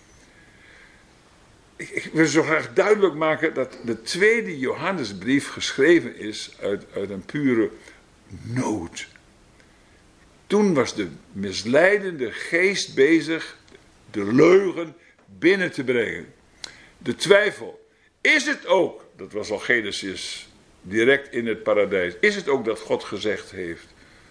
Ik, ik wil zo graag duidelijk maken dat de tweede Johannesbrief geschreven is uit, uit een pure nood. Toen was de misleidende geest bezig de leugen binnen te brengen. De twijfel. Is het ook, dat was al Genesis, direct in het paradijs. Is het ook dat God gezegd heeft?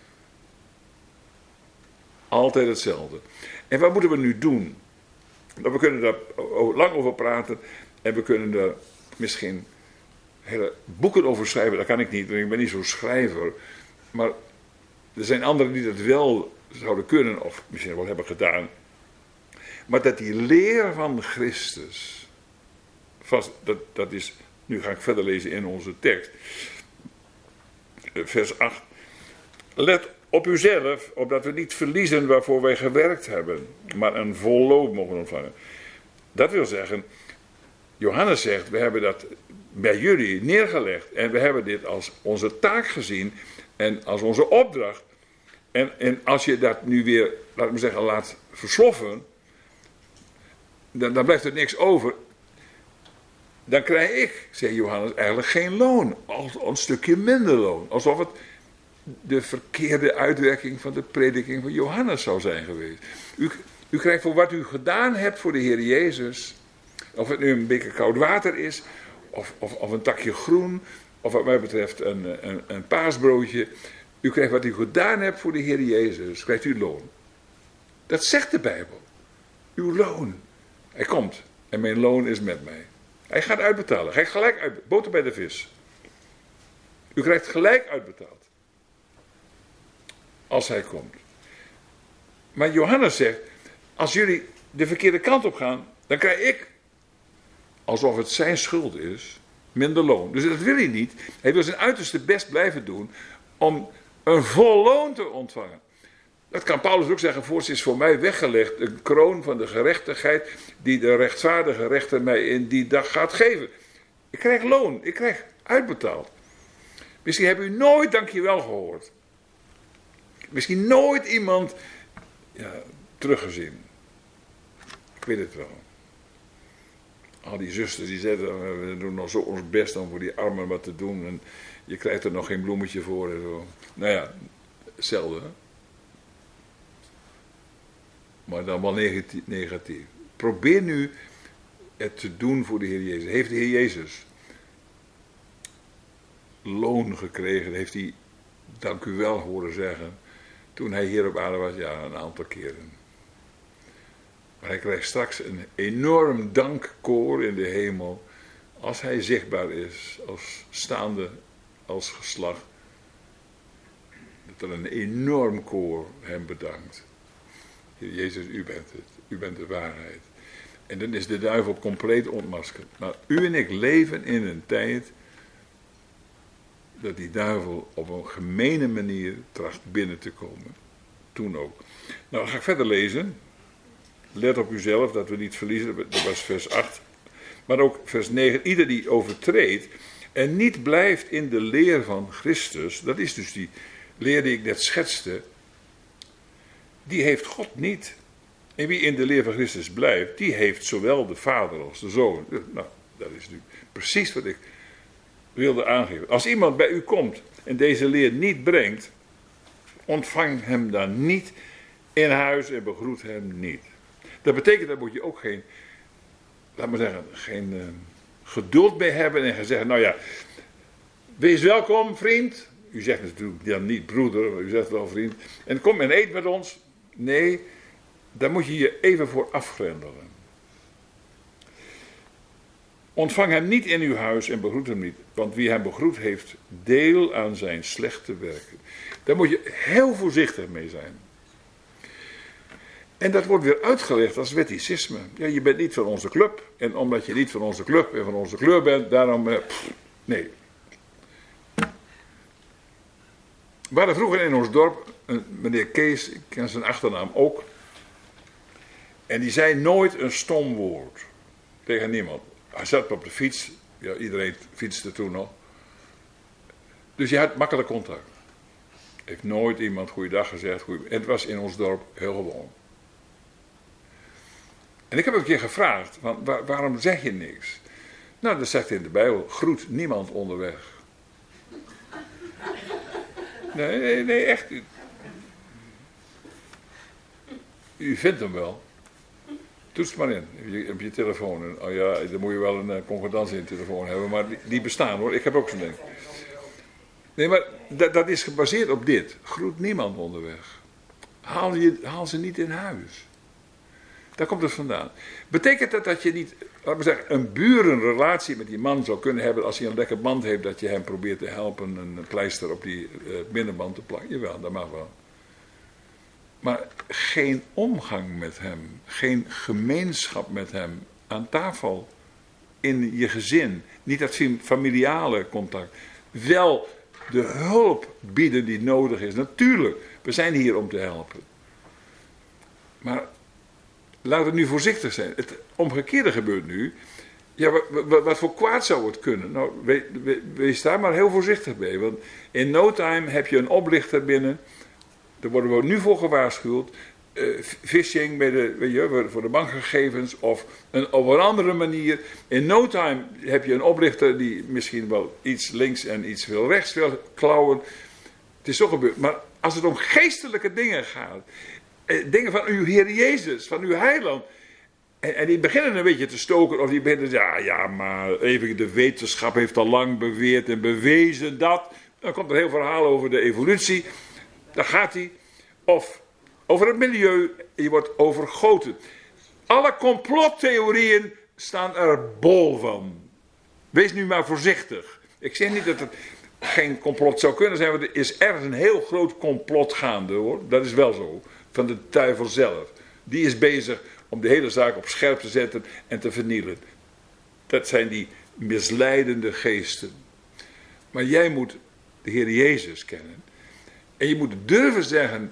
Altijd hetzelfde. En wat moeten we nu doen? Nou, we kunnen daar lang over praten en we kunnen daar misschien hele boeken over schrijven. Dat kan ik niet, want ik ben niet zo'n schrijver. Maar er zijn anderen die dat wel zouden kunnen of misschien wel hebben gedaan. Maar dat die leer van Christus, vast, dat, dat is, nu ga ik verder lezen in onze tekst. Vers acht. Let op uzelf, opdat we niet verliezen waarvoor wij gewerkt hebben, maar een vol loon mogen ontvangen. Dat wil zeggen, Johannes zegt, we hebben dat bij jullie neergelegd en we hebben dit als onze taak gezien en als onze opdracht. En, en als je dat nu weer, laat me zeggen, laat versloffen, dan, dan blijft er niks over. Dan krijg ik, zegt Johannes, eigenlijk geen loon, als een stukje minder loon. Alsof het de verkeerde uitwerking van de prediking van Johannes zou zijn geweest. U, u krijgt voor wat u gedaan hebt voor de Heer Jezus, of het nu een beker koud water is, of, of, of een takje groen, of wat mij betreft een, een, een paasbroodje. U krijgt wat u gedaan hebt voor de Heer Jezus, krijgt u loon. Dat zegt de Bijbel. Uw loon. Hij komt en mijn loon is met mij. Hij gaat uitbetalen. Hij gaat gelijk uit, boter bij de vis. U krijgt gelijk uitbetaald. Als hij komt. Maar Johannes zegt, als jullie de verkeerde kant op gaan, dan krijg ik, alsof het zijn schuld is, minder loon. Dus dat wil hij niet. Hij wil zijn uiterste best blijven doen om een vol loon te ontvangen. Dat kan Paulus ook zeggen, voorts is voor mij weggelegd een kroon van de gerechtigheid die de rechtvaardige rechter mij in die dag gaat geven. Ik krijg loon, ik krijg uitbetaald. Misschien hebben u nooit dankjewel gehoord. Misschien nooit iemand ja, teruggezien. Ik weet het wel. Al die zusters die zeiden, we doen nog zo ons best om voor die armen wat te doen. En je krijgt er nog geen bloemetje voor en zo. Nou ja, zelden. Hè? Maar dan wel negatief. Probeer nu het te doen voor de Heer Jezus. Heeft de Heer Jezus loon gekregen? Heeft hij dank u wel horen zeggen toen hij hier op aarde was? Ja, een aantal keren. Maar hij krijgt straks een enorm dankkoor in de hemel als hij zichtbaar is, als staande, als geslacht. Dat er een enorm koor hem bedankt. Heer Jezus, u bent het. U bent de waarheid. En dan is de duivel compleet ontmaskerd. Maar u en ik leven in een tijd dat die duivel op een gemene manier tracht binnen te komen. Toen ook. Nou, dan ga ik verder lezen. Let op uzelf dat we niet verliezen. Dat was vers acht. Maar ook vers negen. Ieder die overtreedt en niet blijft in de leer van Christus. Dat is dus die leer die ik net schetste. Die heeft God niet. En wie in de leer van Christus blijft, die heeft zowel de Vader als de Zoon. Nou, dat is nu precies wat ik wilde aangeven. Als iemand bij u komt en deze leer niet brengt, ontvang hem dan niet in huis en begroet hem niet. Dat betekent, dat moet je ook geen, laat maar zeggen, geen uh, geduld mee hebben en gaan zeggen, nou ja, wees welkom vriend. U zegt natuurlijk dan niet broeder, maar u zegt wel vriend. En kom en eet met ons. Nee, daar moet je je even voor afgrendelen. Ontvang hem niet in uw huis en begroet hem niet. Want wie hem begroet heeft deel aan zijn slechte werken. Daar moet je heel voorzichtig mee zijn. En dat wordt weer uitgelegd als wetticisme. Ja, je bent niet van onze club. En omdat je niet van onze club en van onze kleur bent, daarom... Eh, pff, nee. We hadden vroeger in ons dorp, een meneer Kees, ik ken zijn achternaam ook. En die zei nooit een stom woord. Tegen niemand. Hij zat op de fiets. Ja, iedereen fietste toen nog. Dus je had makkelijk contact. Heeft nooit iemand goeiedag gezegd. Goeie... En het was in ons dorp heel gewoon. En ik heb hem een keer gevraagd. Van, waar, waarom zeg je niks? Nou, dat zegt in de Bijbel. Groet niemand onderweg. Nee, nee, nee, echt. U, u vindt hem wel. Toets maar in, op je, op je telefoon. En, oh ja, dan moet je wel een uh, concordantie in je telefoon hebben, maar die, die bestaan hoor. Ik heb ook zo'n ding. Nee, maar dat, dat is gebaseerd op dit. Groet niemand onderweg. Haal, je, haal ze niet in huis. Daar komt het vandaan. Betekent dat dat je niet, laten we zeggen, een burenrelatie met die man zou kunnen hebben als hij een lekker band heeft, dat je hem probeert te helpen een pleister op die uh, binnenband te plakken? Jawel, dat mag wel. Maar geen omgang met hem, geen gemeenschap met hem aan tafel, in je gezin, niet dat familiale contact. Wel de hulp bieden die nodig is. Natuurlijk, we zijn hier om te helpen. Maar laten we nu voorzichtig zijn. Het omgekeerde gebeurt nu. Ja, wat, wat, wat voor kwaad zou het kunnen? Nou, wees, wees daar maar heel voorzichtig bij. Want in no time heb je een oplichter binnen. Daar worden we nu voor gewaarschuwd. Uh, phishing bij de, weet je, voor de bankgegevens of een, op een andere manier. In no time heb je een oplichter die misschien wel iets links en iets veel rechts wil klauwen. Het is zo gebeurd. Maar als het om geestelijke dingen gaat, eh, dingen van uw Heer Jezus, van uw heiland. En, en die beginnen een beetje te stoken of die beginnen te zeggen, ja, ja, maar even de wetenschap heeft al lang beweerd en bewezen dat. Dan komt er een heel verhaal over de evolutie. Daar gaat hij. Of over het milieu. Je wordt overgoten. Alle complottheorieën staan er bol van. Wees nu maar voorzichtig. Ik zeg niet dat het geen complot zou kunnen zijn. Want er is ergens een heel groot complot gaande hoor. Dat is wel zo. Van de duivel zelf. Die is bezig om de hele zaak op scherp te zetten en te vernielen. Dat zijn die misleidende geesten. Maar jij moet de Heer Jezus kennen. En je moet durven zeggen,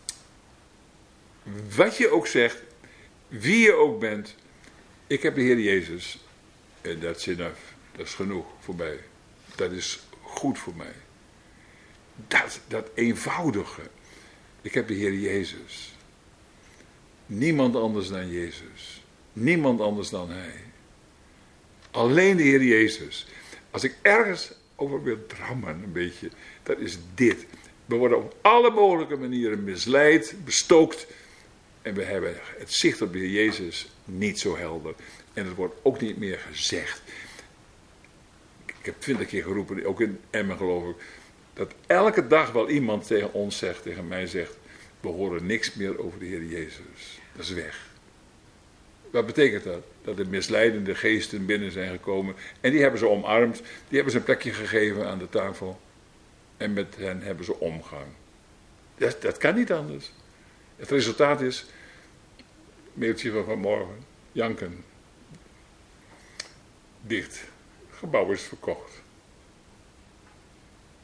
wat je ook zegt, wie je ook bent, ik heb de Heer Jezus. En dat is enough. Dat is genoeg voor mij. Dat is goed voor mij. Dat, dat eenvoudige. Ik heb de Heer Jezus. Niemand anders dan Jezus. Niemand anders dan Hij. Alleen de Heer Jezus. Als ik ergens over wil drammen een beetje, dat is dit. We worden op alle mogelijke manieren misleid, bestookt. En we hebben het zicht op de Heer Jezus niet zo helder. En het wordt ook niet meer gezegd. Ik heb twintig keer geroepen, ook in Emmen geloof ik, dat elke dag wel iemand tegen ons zegt, tegen mij zegt, we horen niks meer over de Heer Jezus. Dat is weg. Wat betekent dat? Dat de misleidende geesten binnen zijn gekomen. En die hebben ze omarmd. Die hebben ze een plekje gegeven aan de tafel. En met hen hebben ze omgang. Dat, dat kan niet anders. Het resultaat is, mailtje van vanmorgen, janken. Dicht. Het gebouw is verkocht.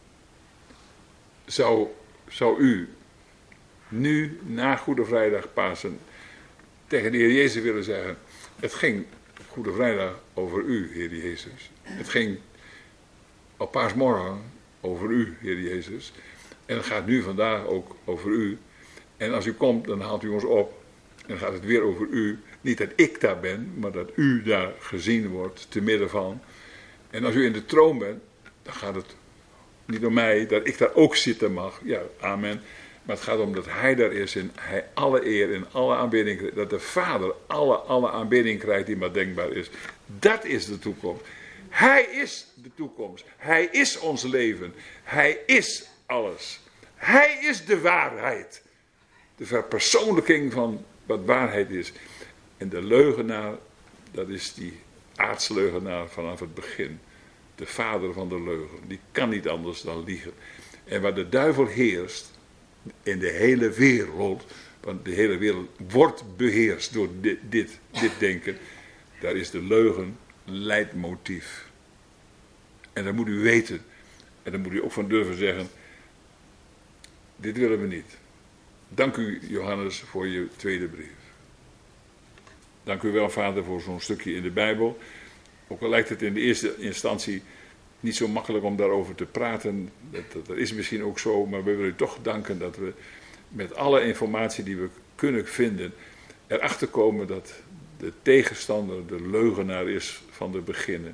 zou, zou u nu, na Goede Vrijdag Pasen, tegen de Heer Jezus willen zeggen: het ging Goede Vrijdag over u, Heer Jezus. Het ging op Paasmorgen over u, Heer Jezus. En het gaat nu vandaag ook over u. En als u komt, dan haalt u ons op. En dan gaat het weer over u. Niet dat ik daar ben, maar dat u daar gezien wordt, te midden van. En als u in de troon bent, dan gaat het niet om mij, dat ik daar ook zitten mag. Ja, amen. Maar het gaat om dat hij daar is en hij alle eer en alle aanbidding krijgt. Dat de Vader alle, alle aanbidding krijgt die maar denkbaar is. Dat is de toekomst. Hij is de toekomst. Hij is ons leven. Hij is alles. Hij is de waarheid. De verpersoonlijking van wat waarheid is. En de leugenaar, dat is die aardse leugenaar vanaf het begin. De vader van de leugen. Die kan niet anders dan liegen. En waar de duivel heerst in de hele wereld, want de hele wereld wordt beheerst door dit, dit, dit denken, daar is de leugen leidmotief. En dat moet u weten. En daar moet u ook van durven zeggen: dit willen we niet. Dank u, Johannes, voor je tweede brief. Dank u wel, Vader, voor zo'n stukje in de Bijbel. Ook al lijkt het in de eerste instantie niet zo makkelijk om daarover te praten. Dat, dat, dat is misschien ook zo, maar we willen u toch danken dat we met alle informatie die we kunnen vinden erachter komen dat de tegenstander de leugenaar is van de beginnen.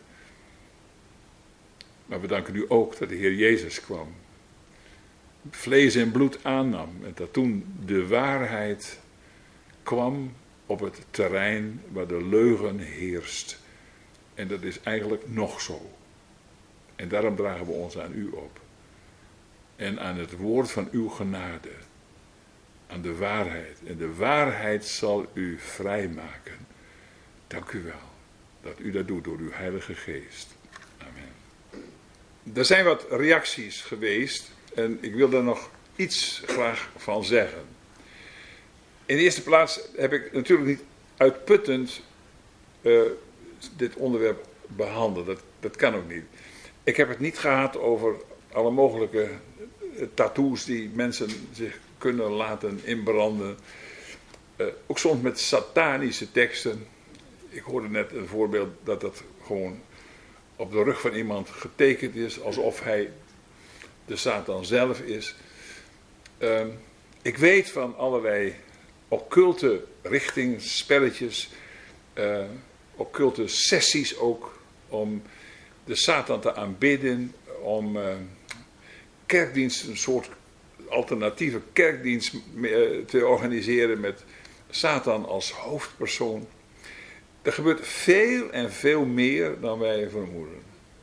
Maar we danken u ook dat de Heer Jezus kwam. Vlees en bloed aannam. En dat toen de waarheid kwam op het terrein waar de leugen heerst. En dat is eigenlijk nog zo. En daarom dragen we ons aan u op. En aan het woord van uw genade. Aan de waarheid. En de waarheid zal u vrijmaken. Dank u wel dat u dat doet door uw Heilige Geest. Amen. Er zijn wat reacties geweest. En ik wil daar nog iets graag van zeggen. In de eerste plaats heb ik natuurlijk niet uitputtend uh, dit onderwerp behandeld. Dat, dat kan ook niet. Ik heb het niet gehad over alle mogelijke tattoos die mensen zich kunnen laten inbranden. Uh, ook soms met satanische teksten. Ik hoorde net een voorbeeld dat dat gewoon op de rug van iemand getekend is, alsof hij de Satan zelf is. Uh, ik weet van allerlei occulte richtingspelletjes, uh, occulte sessies ook, om de Satan te aanbidden, om uh, kerkdienst, een soort alternatieve kerkdienst uh, te organiseren met Satan als hoofdpersoon. Er gebeurt veel en veel meer dan wij vermoeden.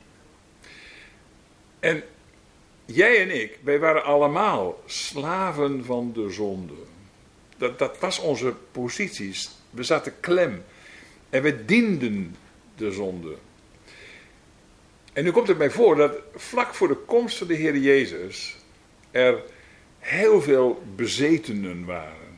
En jij en ik, wij waren allemaal slaven van de zonde. Dat, dat was onze positie. We zaten klem. En we dienden de zonde. En nu komt het mij voor dat vlak voor de komst van de Heer Jezus er heel veel bezetenen waren.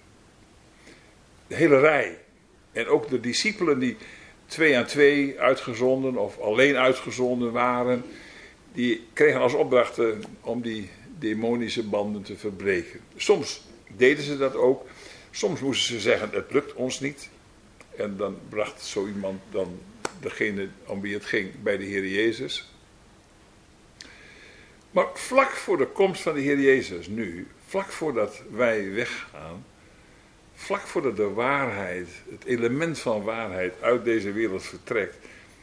De hele rij. En ook de discipelen die twee aan twee uitgezonden of alleen uitgezonden waren, die kregen als opdracht om die demonische banden te verbreken. Soms deden ze dat ook. Soms moesten ze zeggen: het lukt ons niet. En dan bracht zo iemand dan degene om wie het ging bij de Heer Jezus. Maar vlak voor de komst van de Heer Jezus nu, vlak voordat wij weggaan, vlak voordat de waarheid, het element van waarheid uit deze wereld vertrekt,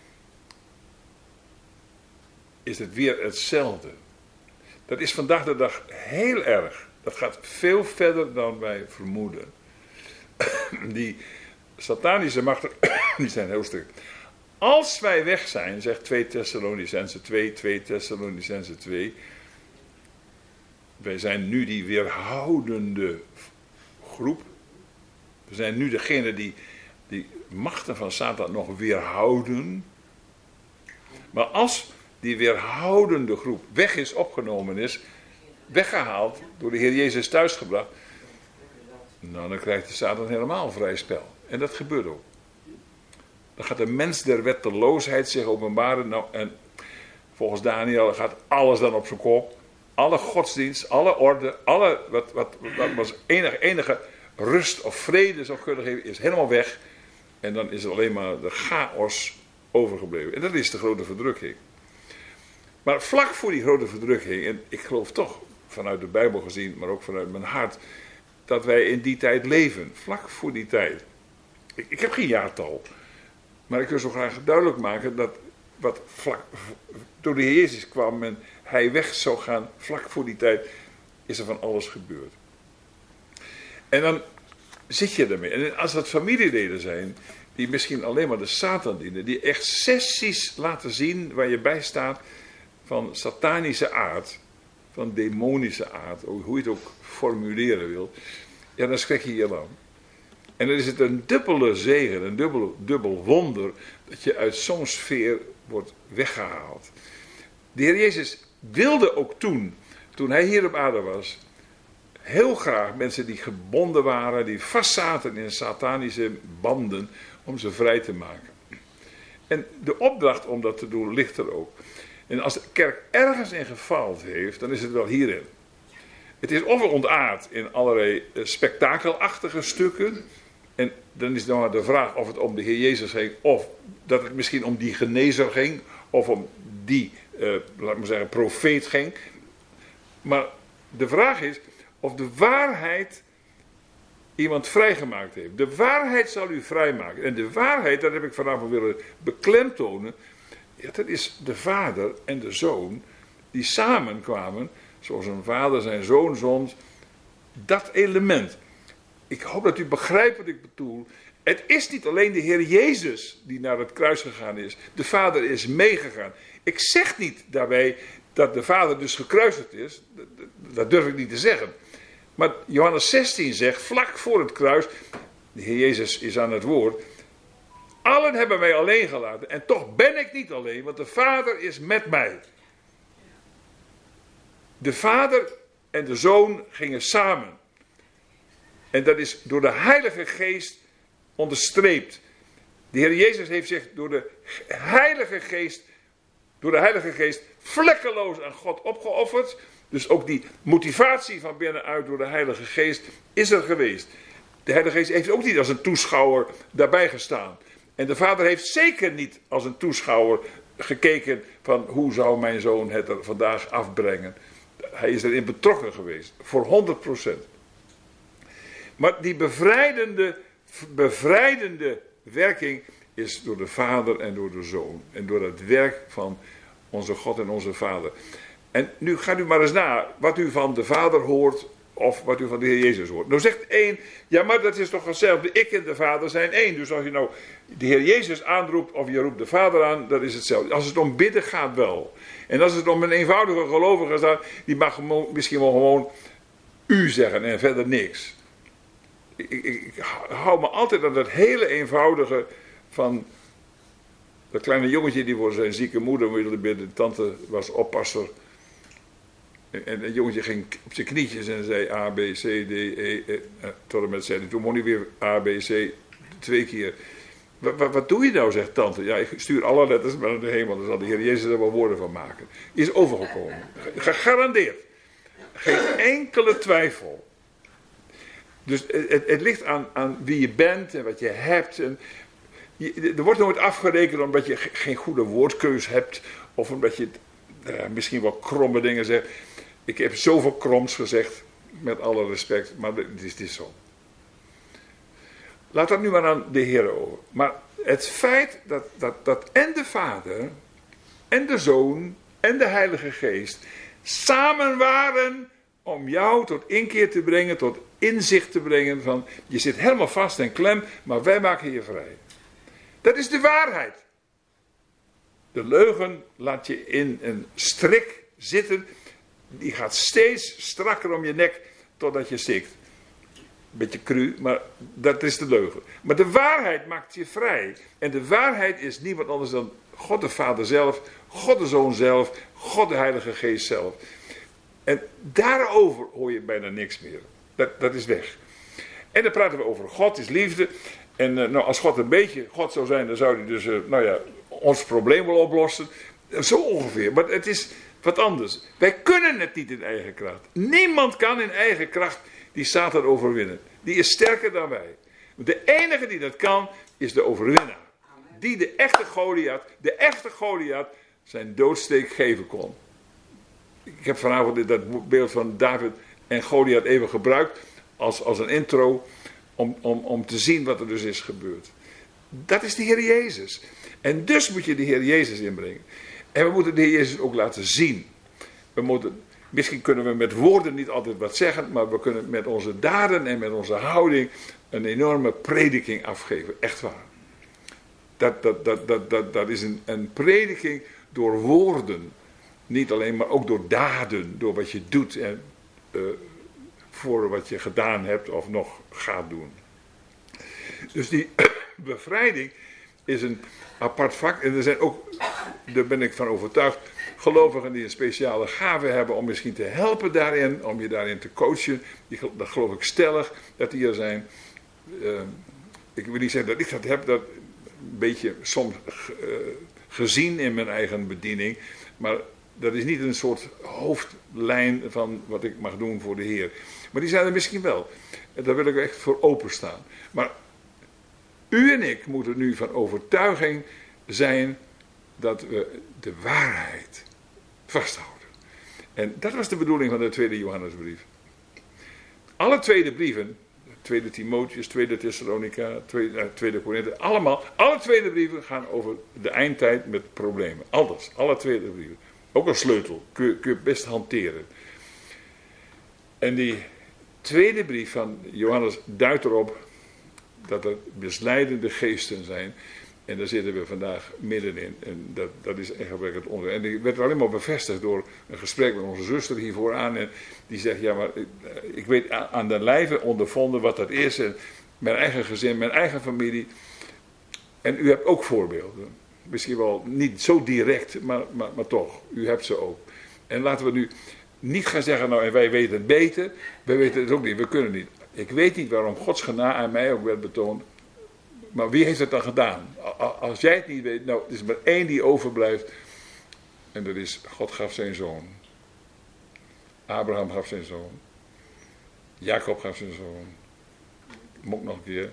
is het weer hetzelfde. Dat is vandaag de dag heel erg. Dat gaat veel verder dan wij vermoeden. Die satanische machten, die zijn heel sterk. Als wij weg zijn, zegt twee Thessalonicenzen twee, twee Thessalonicenzen twee, wij zijn nu die weerhoudende groep. We zijn nu degene die die machten van Satan nog weerhouden. Maar als die weerhoudende groep weg is, opgenomen is, weggehaald, door de Heer Jezus thuisgebracht, nou, dan krijgt de Satan helemaal vrij spel. En dat gebeurt ook. Dan gaat de mens der wetteloosheid zich openbaren. Nou, en volgens Daniel gaat alles dan op zijn kop. alle godsdienst, alle orde, alle, wat, wat, wat was enige, enige rust of vrede zou kunnen geven, is helemaal weg. En dan is er alleen maar de chaos overgebleven. En dat is de grote verdrukking. Maar vlak voor die grote verdrukking, en ik geloof toch vanuit de Bijbel gezien, maar ook vanuit mijn hart, dat wij in die tijd leven. Vlak voor die tijd. Ik, ik heb geen jaartal. Maar ik wil zo graag duidelijk maken dat wat vlak, door de Heer Jezus kwam en hij weg zou gaan, vlak voor die tijd, is er van alles gebeurd. En dan zit je ermee. En als dat familieleden zijn, die misschien alleen maar de Satan dienen, die echt sessies laten zien waar je bij staat van satanische aard, van demonische aard, hoe je het ook formuleren wil, ja, dan schrik je je aan. En dan is het een dubbele zegen, een dubbel, dubbel wonder, dat je uit zo'n sfeer wordt weggehaald. De Heer Jezus wilde ook toen, toen hij hier op aarde was, heel graag mensen die gebonden waren, die vastzaten in satanische banden, om ze vrij te maken. En de opdracht om dat te doen ligt er ook. En als de kerk ergens in gefaald heeft, dan is het wel hierin. Het is of ontaard in allerlei spektakelachtige stukken. En dan is dan maar de vraag of het om de Heer Jezus ging, of dat het misschien om die genezer ging, of om die, uh, laat maar zeggen, profeet ging. Maar de vraag is of de waarheid iemand vrijgemaakt heeft. De waarheid zal u vrijmaken. En de waarheid, dat heb ik vanavond willen beklemtonen, ja, dat is de vader en de zoon die samenkwamen, zoals een vader zijn zoon zond, dat element. Ik hoop dat u begrijpt wat ik bedoel. Het is niet alleen de Heer Jezus die naar het kruis gegaan is. De vader is meegegaan. Ik zeg niet daarbij dat de vader dus gekruisigd is. Dat durf ik niet te zeggen. Maar Johannes zestien zegt, vlak voor het kruis, de Heer Jezus is aan het woord, allen hebben mij alleen gelaten en toch ben ik niet alleen, want de Vader is met mij. De Vader en de Zoon gingen samen. En dat is door de Heilige Geest onderstreept. De Heer Jezus heeft zich door de Heilige Geest, door de Heilige Geest vlekkeloos aan God opgeofferd. Dus ook die motivatie van binnenuit door de Heilige Geest is er geweest. De Heilige Geest heeft ook niet als een toeschouwer daarbij gestaan. En de Vader heeft zeker niet als een toeschouwer gekeken van hoe zou mijn zoon het er vandaag afbrengen. Hij is erin betrokken geweest, voor honderd procent. Maar die bevrijdende, bevrijdende werking is door de Vader en door de Zoon. En door het werk van onze God en onze Vader. En nu gaat u maar eens na wat u van de Vader hoort of wat u van de Heer Jezus hoort. Nou zegt één, ja maar dat is toch hetzelfde, ik en de Vader zijn één. Dus als je nou de Heer Jezus aanroept of je roept de Vader aan, dat is hetzelfde. Als het om bidden gaat wel. En als het om een eenvoudige gelovige gaat, die mag misschien wel gewoon u zeggen en verder niks. Ik, ik, ik hou me altijd aan dat hele eenvoudige van dat kleine jongetje die voor zijn zieke moeder wilde bidden. De tante was oppasser. En het jongetje ging op zijn knietjes en zei A, B, C, D, E, e tot en met Z. En toen mocht hij weer A, B, C twee keer. Wat, wat, wat doe je nou, zegt tante. Ja, ik stuur alle letters maar naar de hemel. Dan zal de Heer Jezus er wel woorden van maken. Is overgekomen. Gegarandeerd. Geen enkele twijfel. Dus het, het ligt aan, aan wie je bent en wat je hebt. En je, er wordt nooit afgerekend omdat je geen goede woordkeus hebt. Of omdat je uh, misschien wel kromme dingen zegt. Ik heb zoveel kroms gezegd, met alle respect, maar het is, het is zo. Laat dat nu maar aan de Heer over. Maar het feit dat, dat, dat en de Vader, en de Zoon, en de Heilige Geest samen waren om jou tot inkeer te brengen, tot inzicht te brengen van, je zit helemaal vast en klem, maar wij maken je vrij. Dat is de waarheid. De leugen laat je in een strik zitten. Die gaat steeds strakker om je nek totdat je stikt. Beetje cru, maar dat is de leugen. Maar de waarheid maakt je vrij. En de waarheid is niemand anders dan God de Vader zelf, God de Zoon zelf, God de Heilige Geest zelf. En daarover hoor je bijna niks meer. Dat, dat is weg. En dan praten we over God is liefde. En uh, nou, als God een beetje God zou zijn, dan zou hij dus, uh, nou ja, ons probleem wel oplossen. Zo ongeveer. Maar het is wat anders. Wij kunnen het niet in eigen kracht. Niemand kan in eigen kracht die Satan overwinnen. Die is sterker dan wij. De enige die dat kan, is de overwinnaar. Die de echte Goliath, de echte Goliath, zijn doodsteek geven kon. Ik heb vanavond dat beeld van David en Goliath even gebruikt als, als een intro om, om, om te zien wat er dus is gebeurd. Dat is de Heer Jezus. En dus moet je de Heer Jezus inbrengen. En we moeten de Heer Jezus ook laten zien. We moeten, misschien kunnen we met woorden niet altijd wat zeggen, maar we kunnen met onze daden en met onze houding een enorme prediking afgeven. Echt waar. Dat, dat, dat, dat, dat, dat is een, een prediking door woorden. Niet alleen, maar ook door daden. Door wat je doet en uh, voor wat je gedaan hebt of nog gaat doen. Dus die bevrijding is een apart vak. En er zijn ook, daar ben ik van overtuigd, gelovigen die een speciale gave hebben om misschien te helpen daarin, om je daarin te coachen. Die, dat geloof ik stellig, dat die er zijn. Uh, ik wil niet zeggen dat ik dat heb, dat een beetje soms uh, gezien in mijn eigen bediening. Maar dat is niet een soort hoofdlijn van wat ik mag doen voor de Heer. Maar die zijn er misschien wel. En daar wil ik echt voor openstaan. Maar u en ik moeten nu van overtuiging zijn dat we de waarheid vasthouden. En dat was de bedoeling van de tweede Johannesbrief. Alle tweede brieven, tweede Timotheus, tweede Thessalonica, tweede, tweede Korinthe, allemaal, alle tweede brieven gaan over de eindtijd met problemen. Alles, alle tweede brieven. Ook een sleutel, kun je, kun je best hanteren. En die tweede brief van Johannes duidt erop dat er misleidende geesten zijn. En daar zitten we vandaag middenin. En dat, dat is eigenlijk het onderwerp. En die werd alleen maar bevestigd door een gesprek met onze zuster hier vooraan. En die zegt, ja maar ik weet aan de lijve ondervonden wat dat is. En mijn eigen gezin, mijn eigen familie. En u hebt ook voorbeelden. Misschien wel niet zo direct, maar, maar, maar toch. U hebt ze ook. En laten we nu niet gaan zeggen, nou en wij weten het beter. Wij weten het ook niet, we kunnen niet. Ik weet niet waarom Gods genade aan mij ook werd betoond. Maar wie heeft het dan gedaan? Als jij het niet weet, nou, er is maar één die overblijft. En dat is, God gaf zijn zoon. Abraham gaf zijn zoon. Jacob gaf zijn zoon. Moet nog een keer.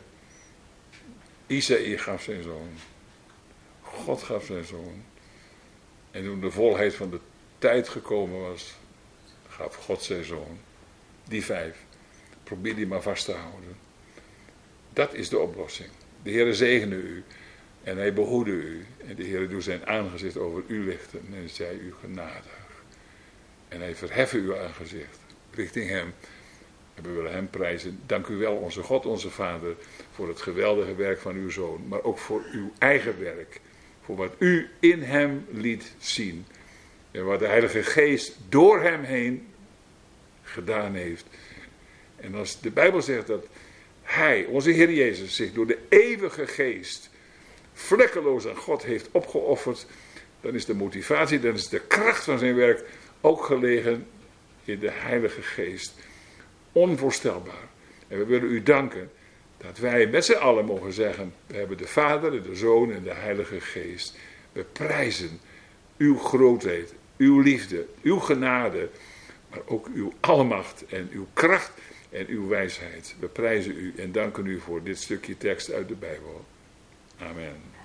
Isaïe gaf zijn zoon. God gaf zijn zoon. En toen de volheid van de tijd gekomen was, gaf God zijn zoon. Die vijf. Probeer die maar vast te houden. Dat is de oplossing. De Heere zegene u. En hij behoede u. En de Heere doet zijn aangezicht over u lichten. En zij u genadig. En hij verheffen uw aangezicht richting hem. En we willen hem prijzen. Dank u wel, onze God, onze Vader, voor het geweldige werk van uw Zoon. Maar ook voor uw eigen werk. Voor wat u in hem liet zien. En wat de Heilige Geest door hem heen gedaan heeft. En als de Bijbel zegt dat hij, onze Heer Jezus, zich door de eeuwige Geest vlekkeloos aan God heeft opgeofferd, dan is de motivatie, dan is de kracht van zijn werk ook gelegen in de Heilige Geest. Onvoorstelbaar. En we willen u danken dat wij met z'n allen mogen zeggen, we hebben de Vader, de Zoon en de Heilige Geest. We prijzen uw grootheid, uw liefde, uw genade, maar ook uw almacht en uw kracht en uw wijsheid. We prijzen u en danken u voor dit stukje tekst uit de Bijbel. Amen.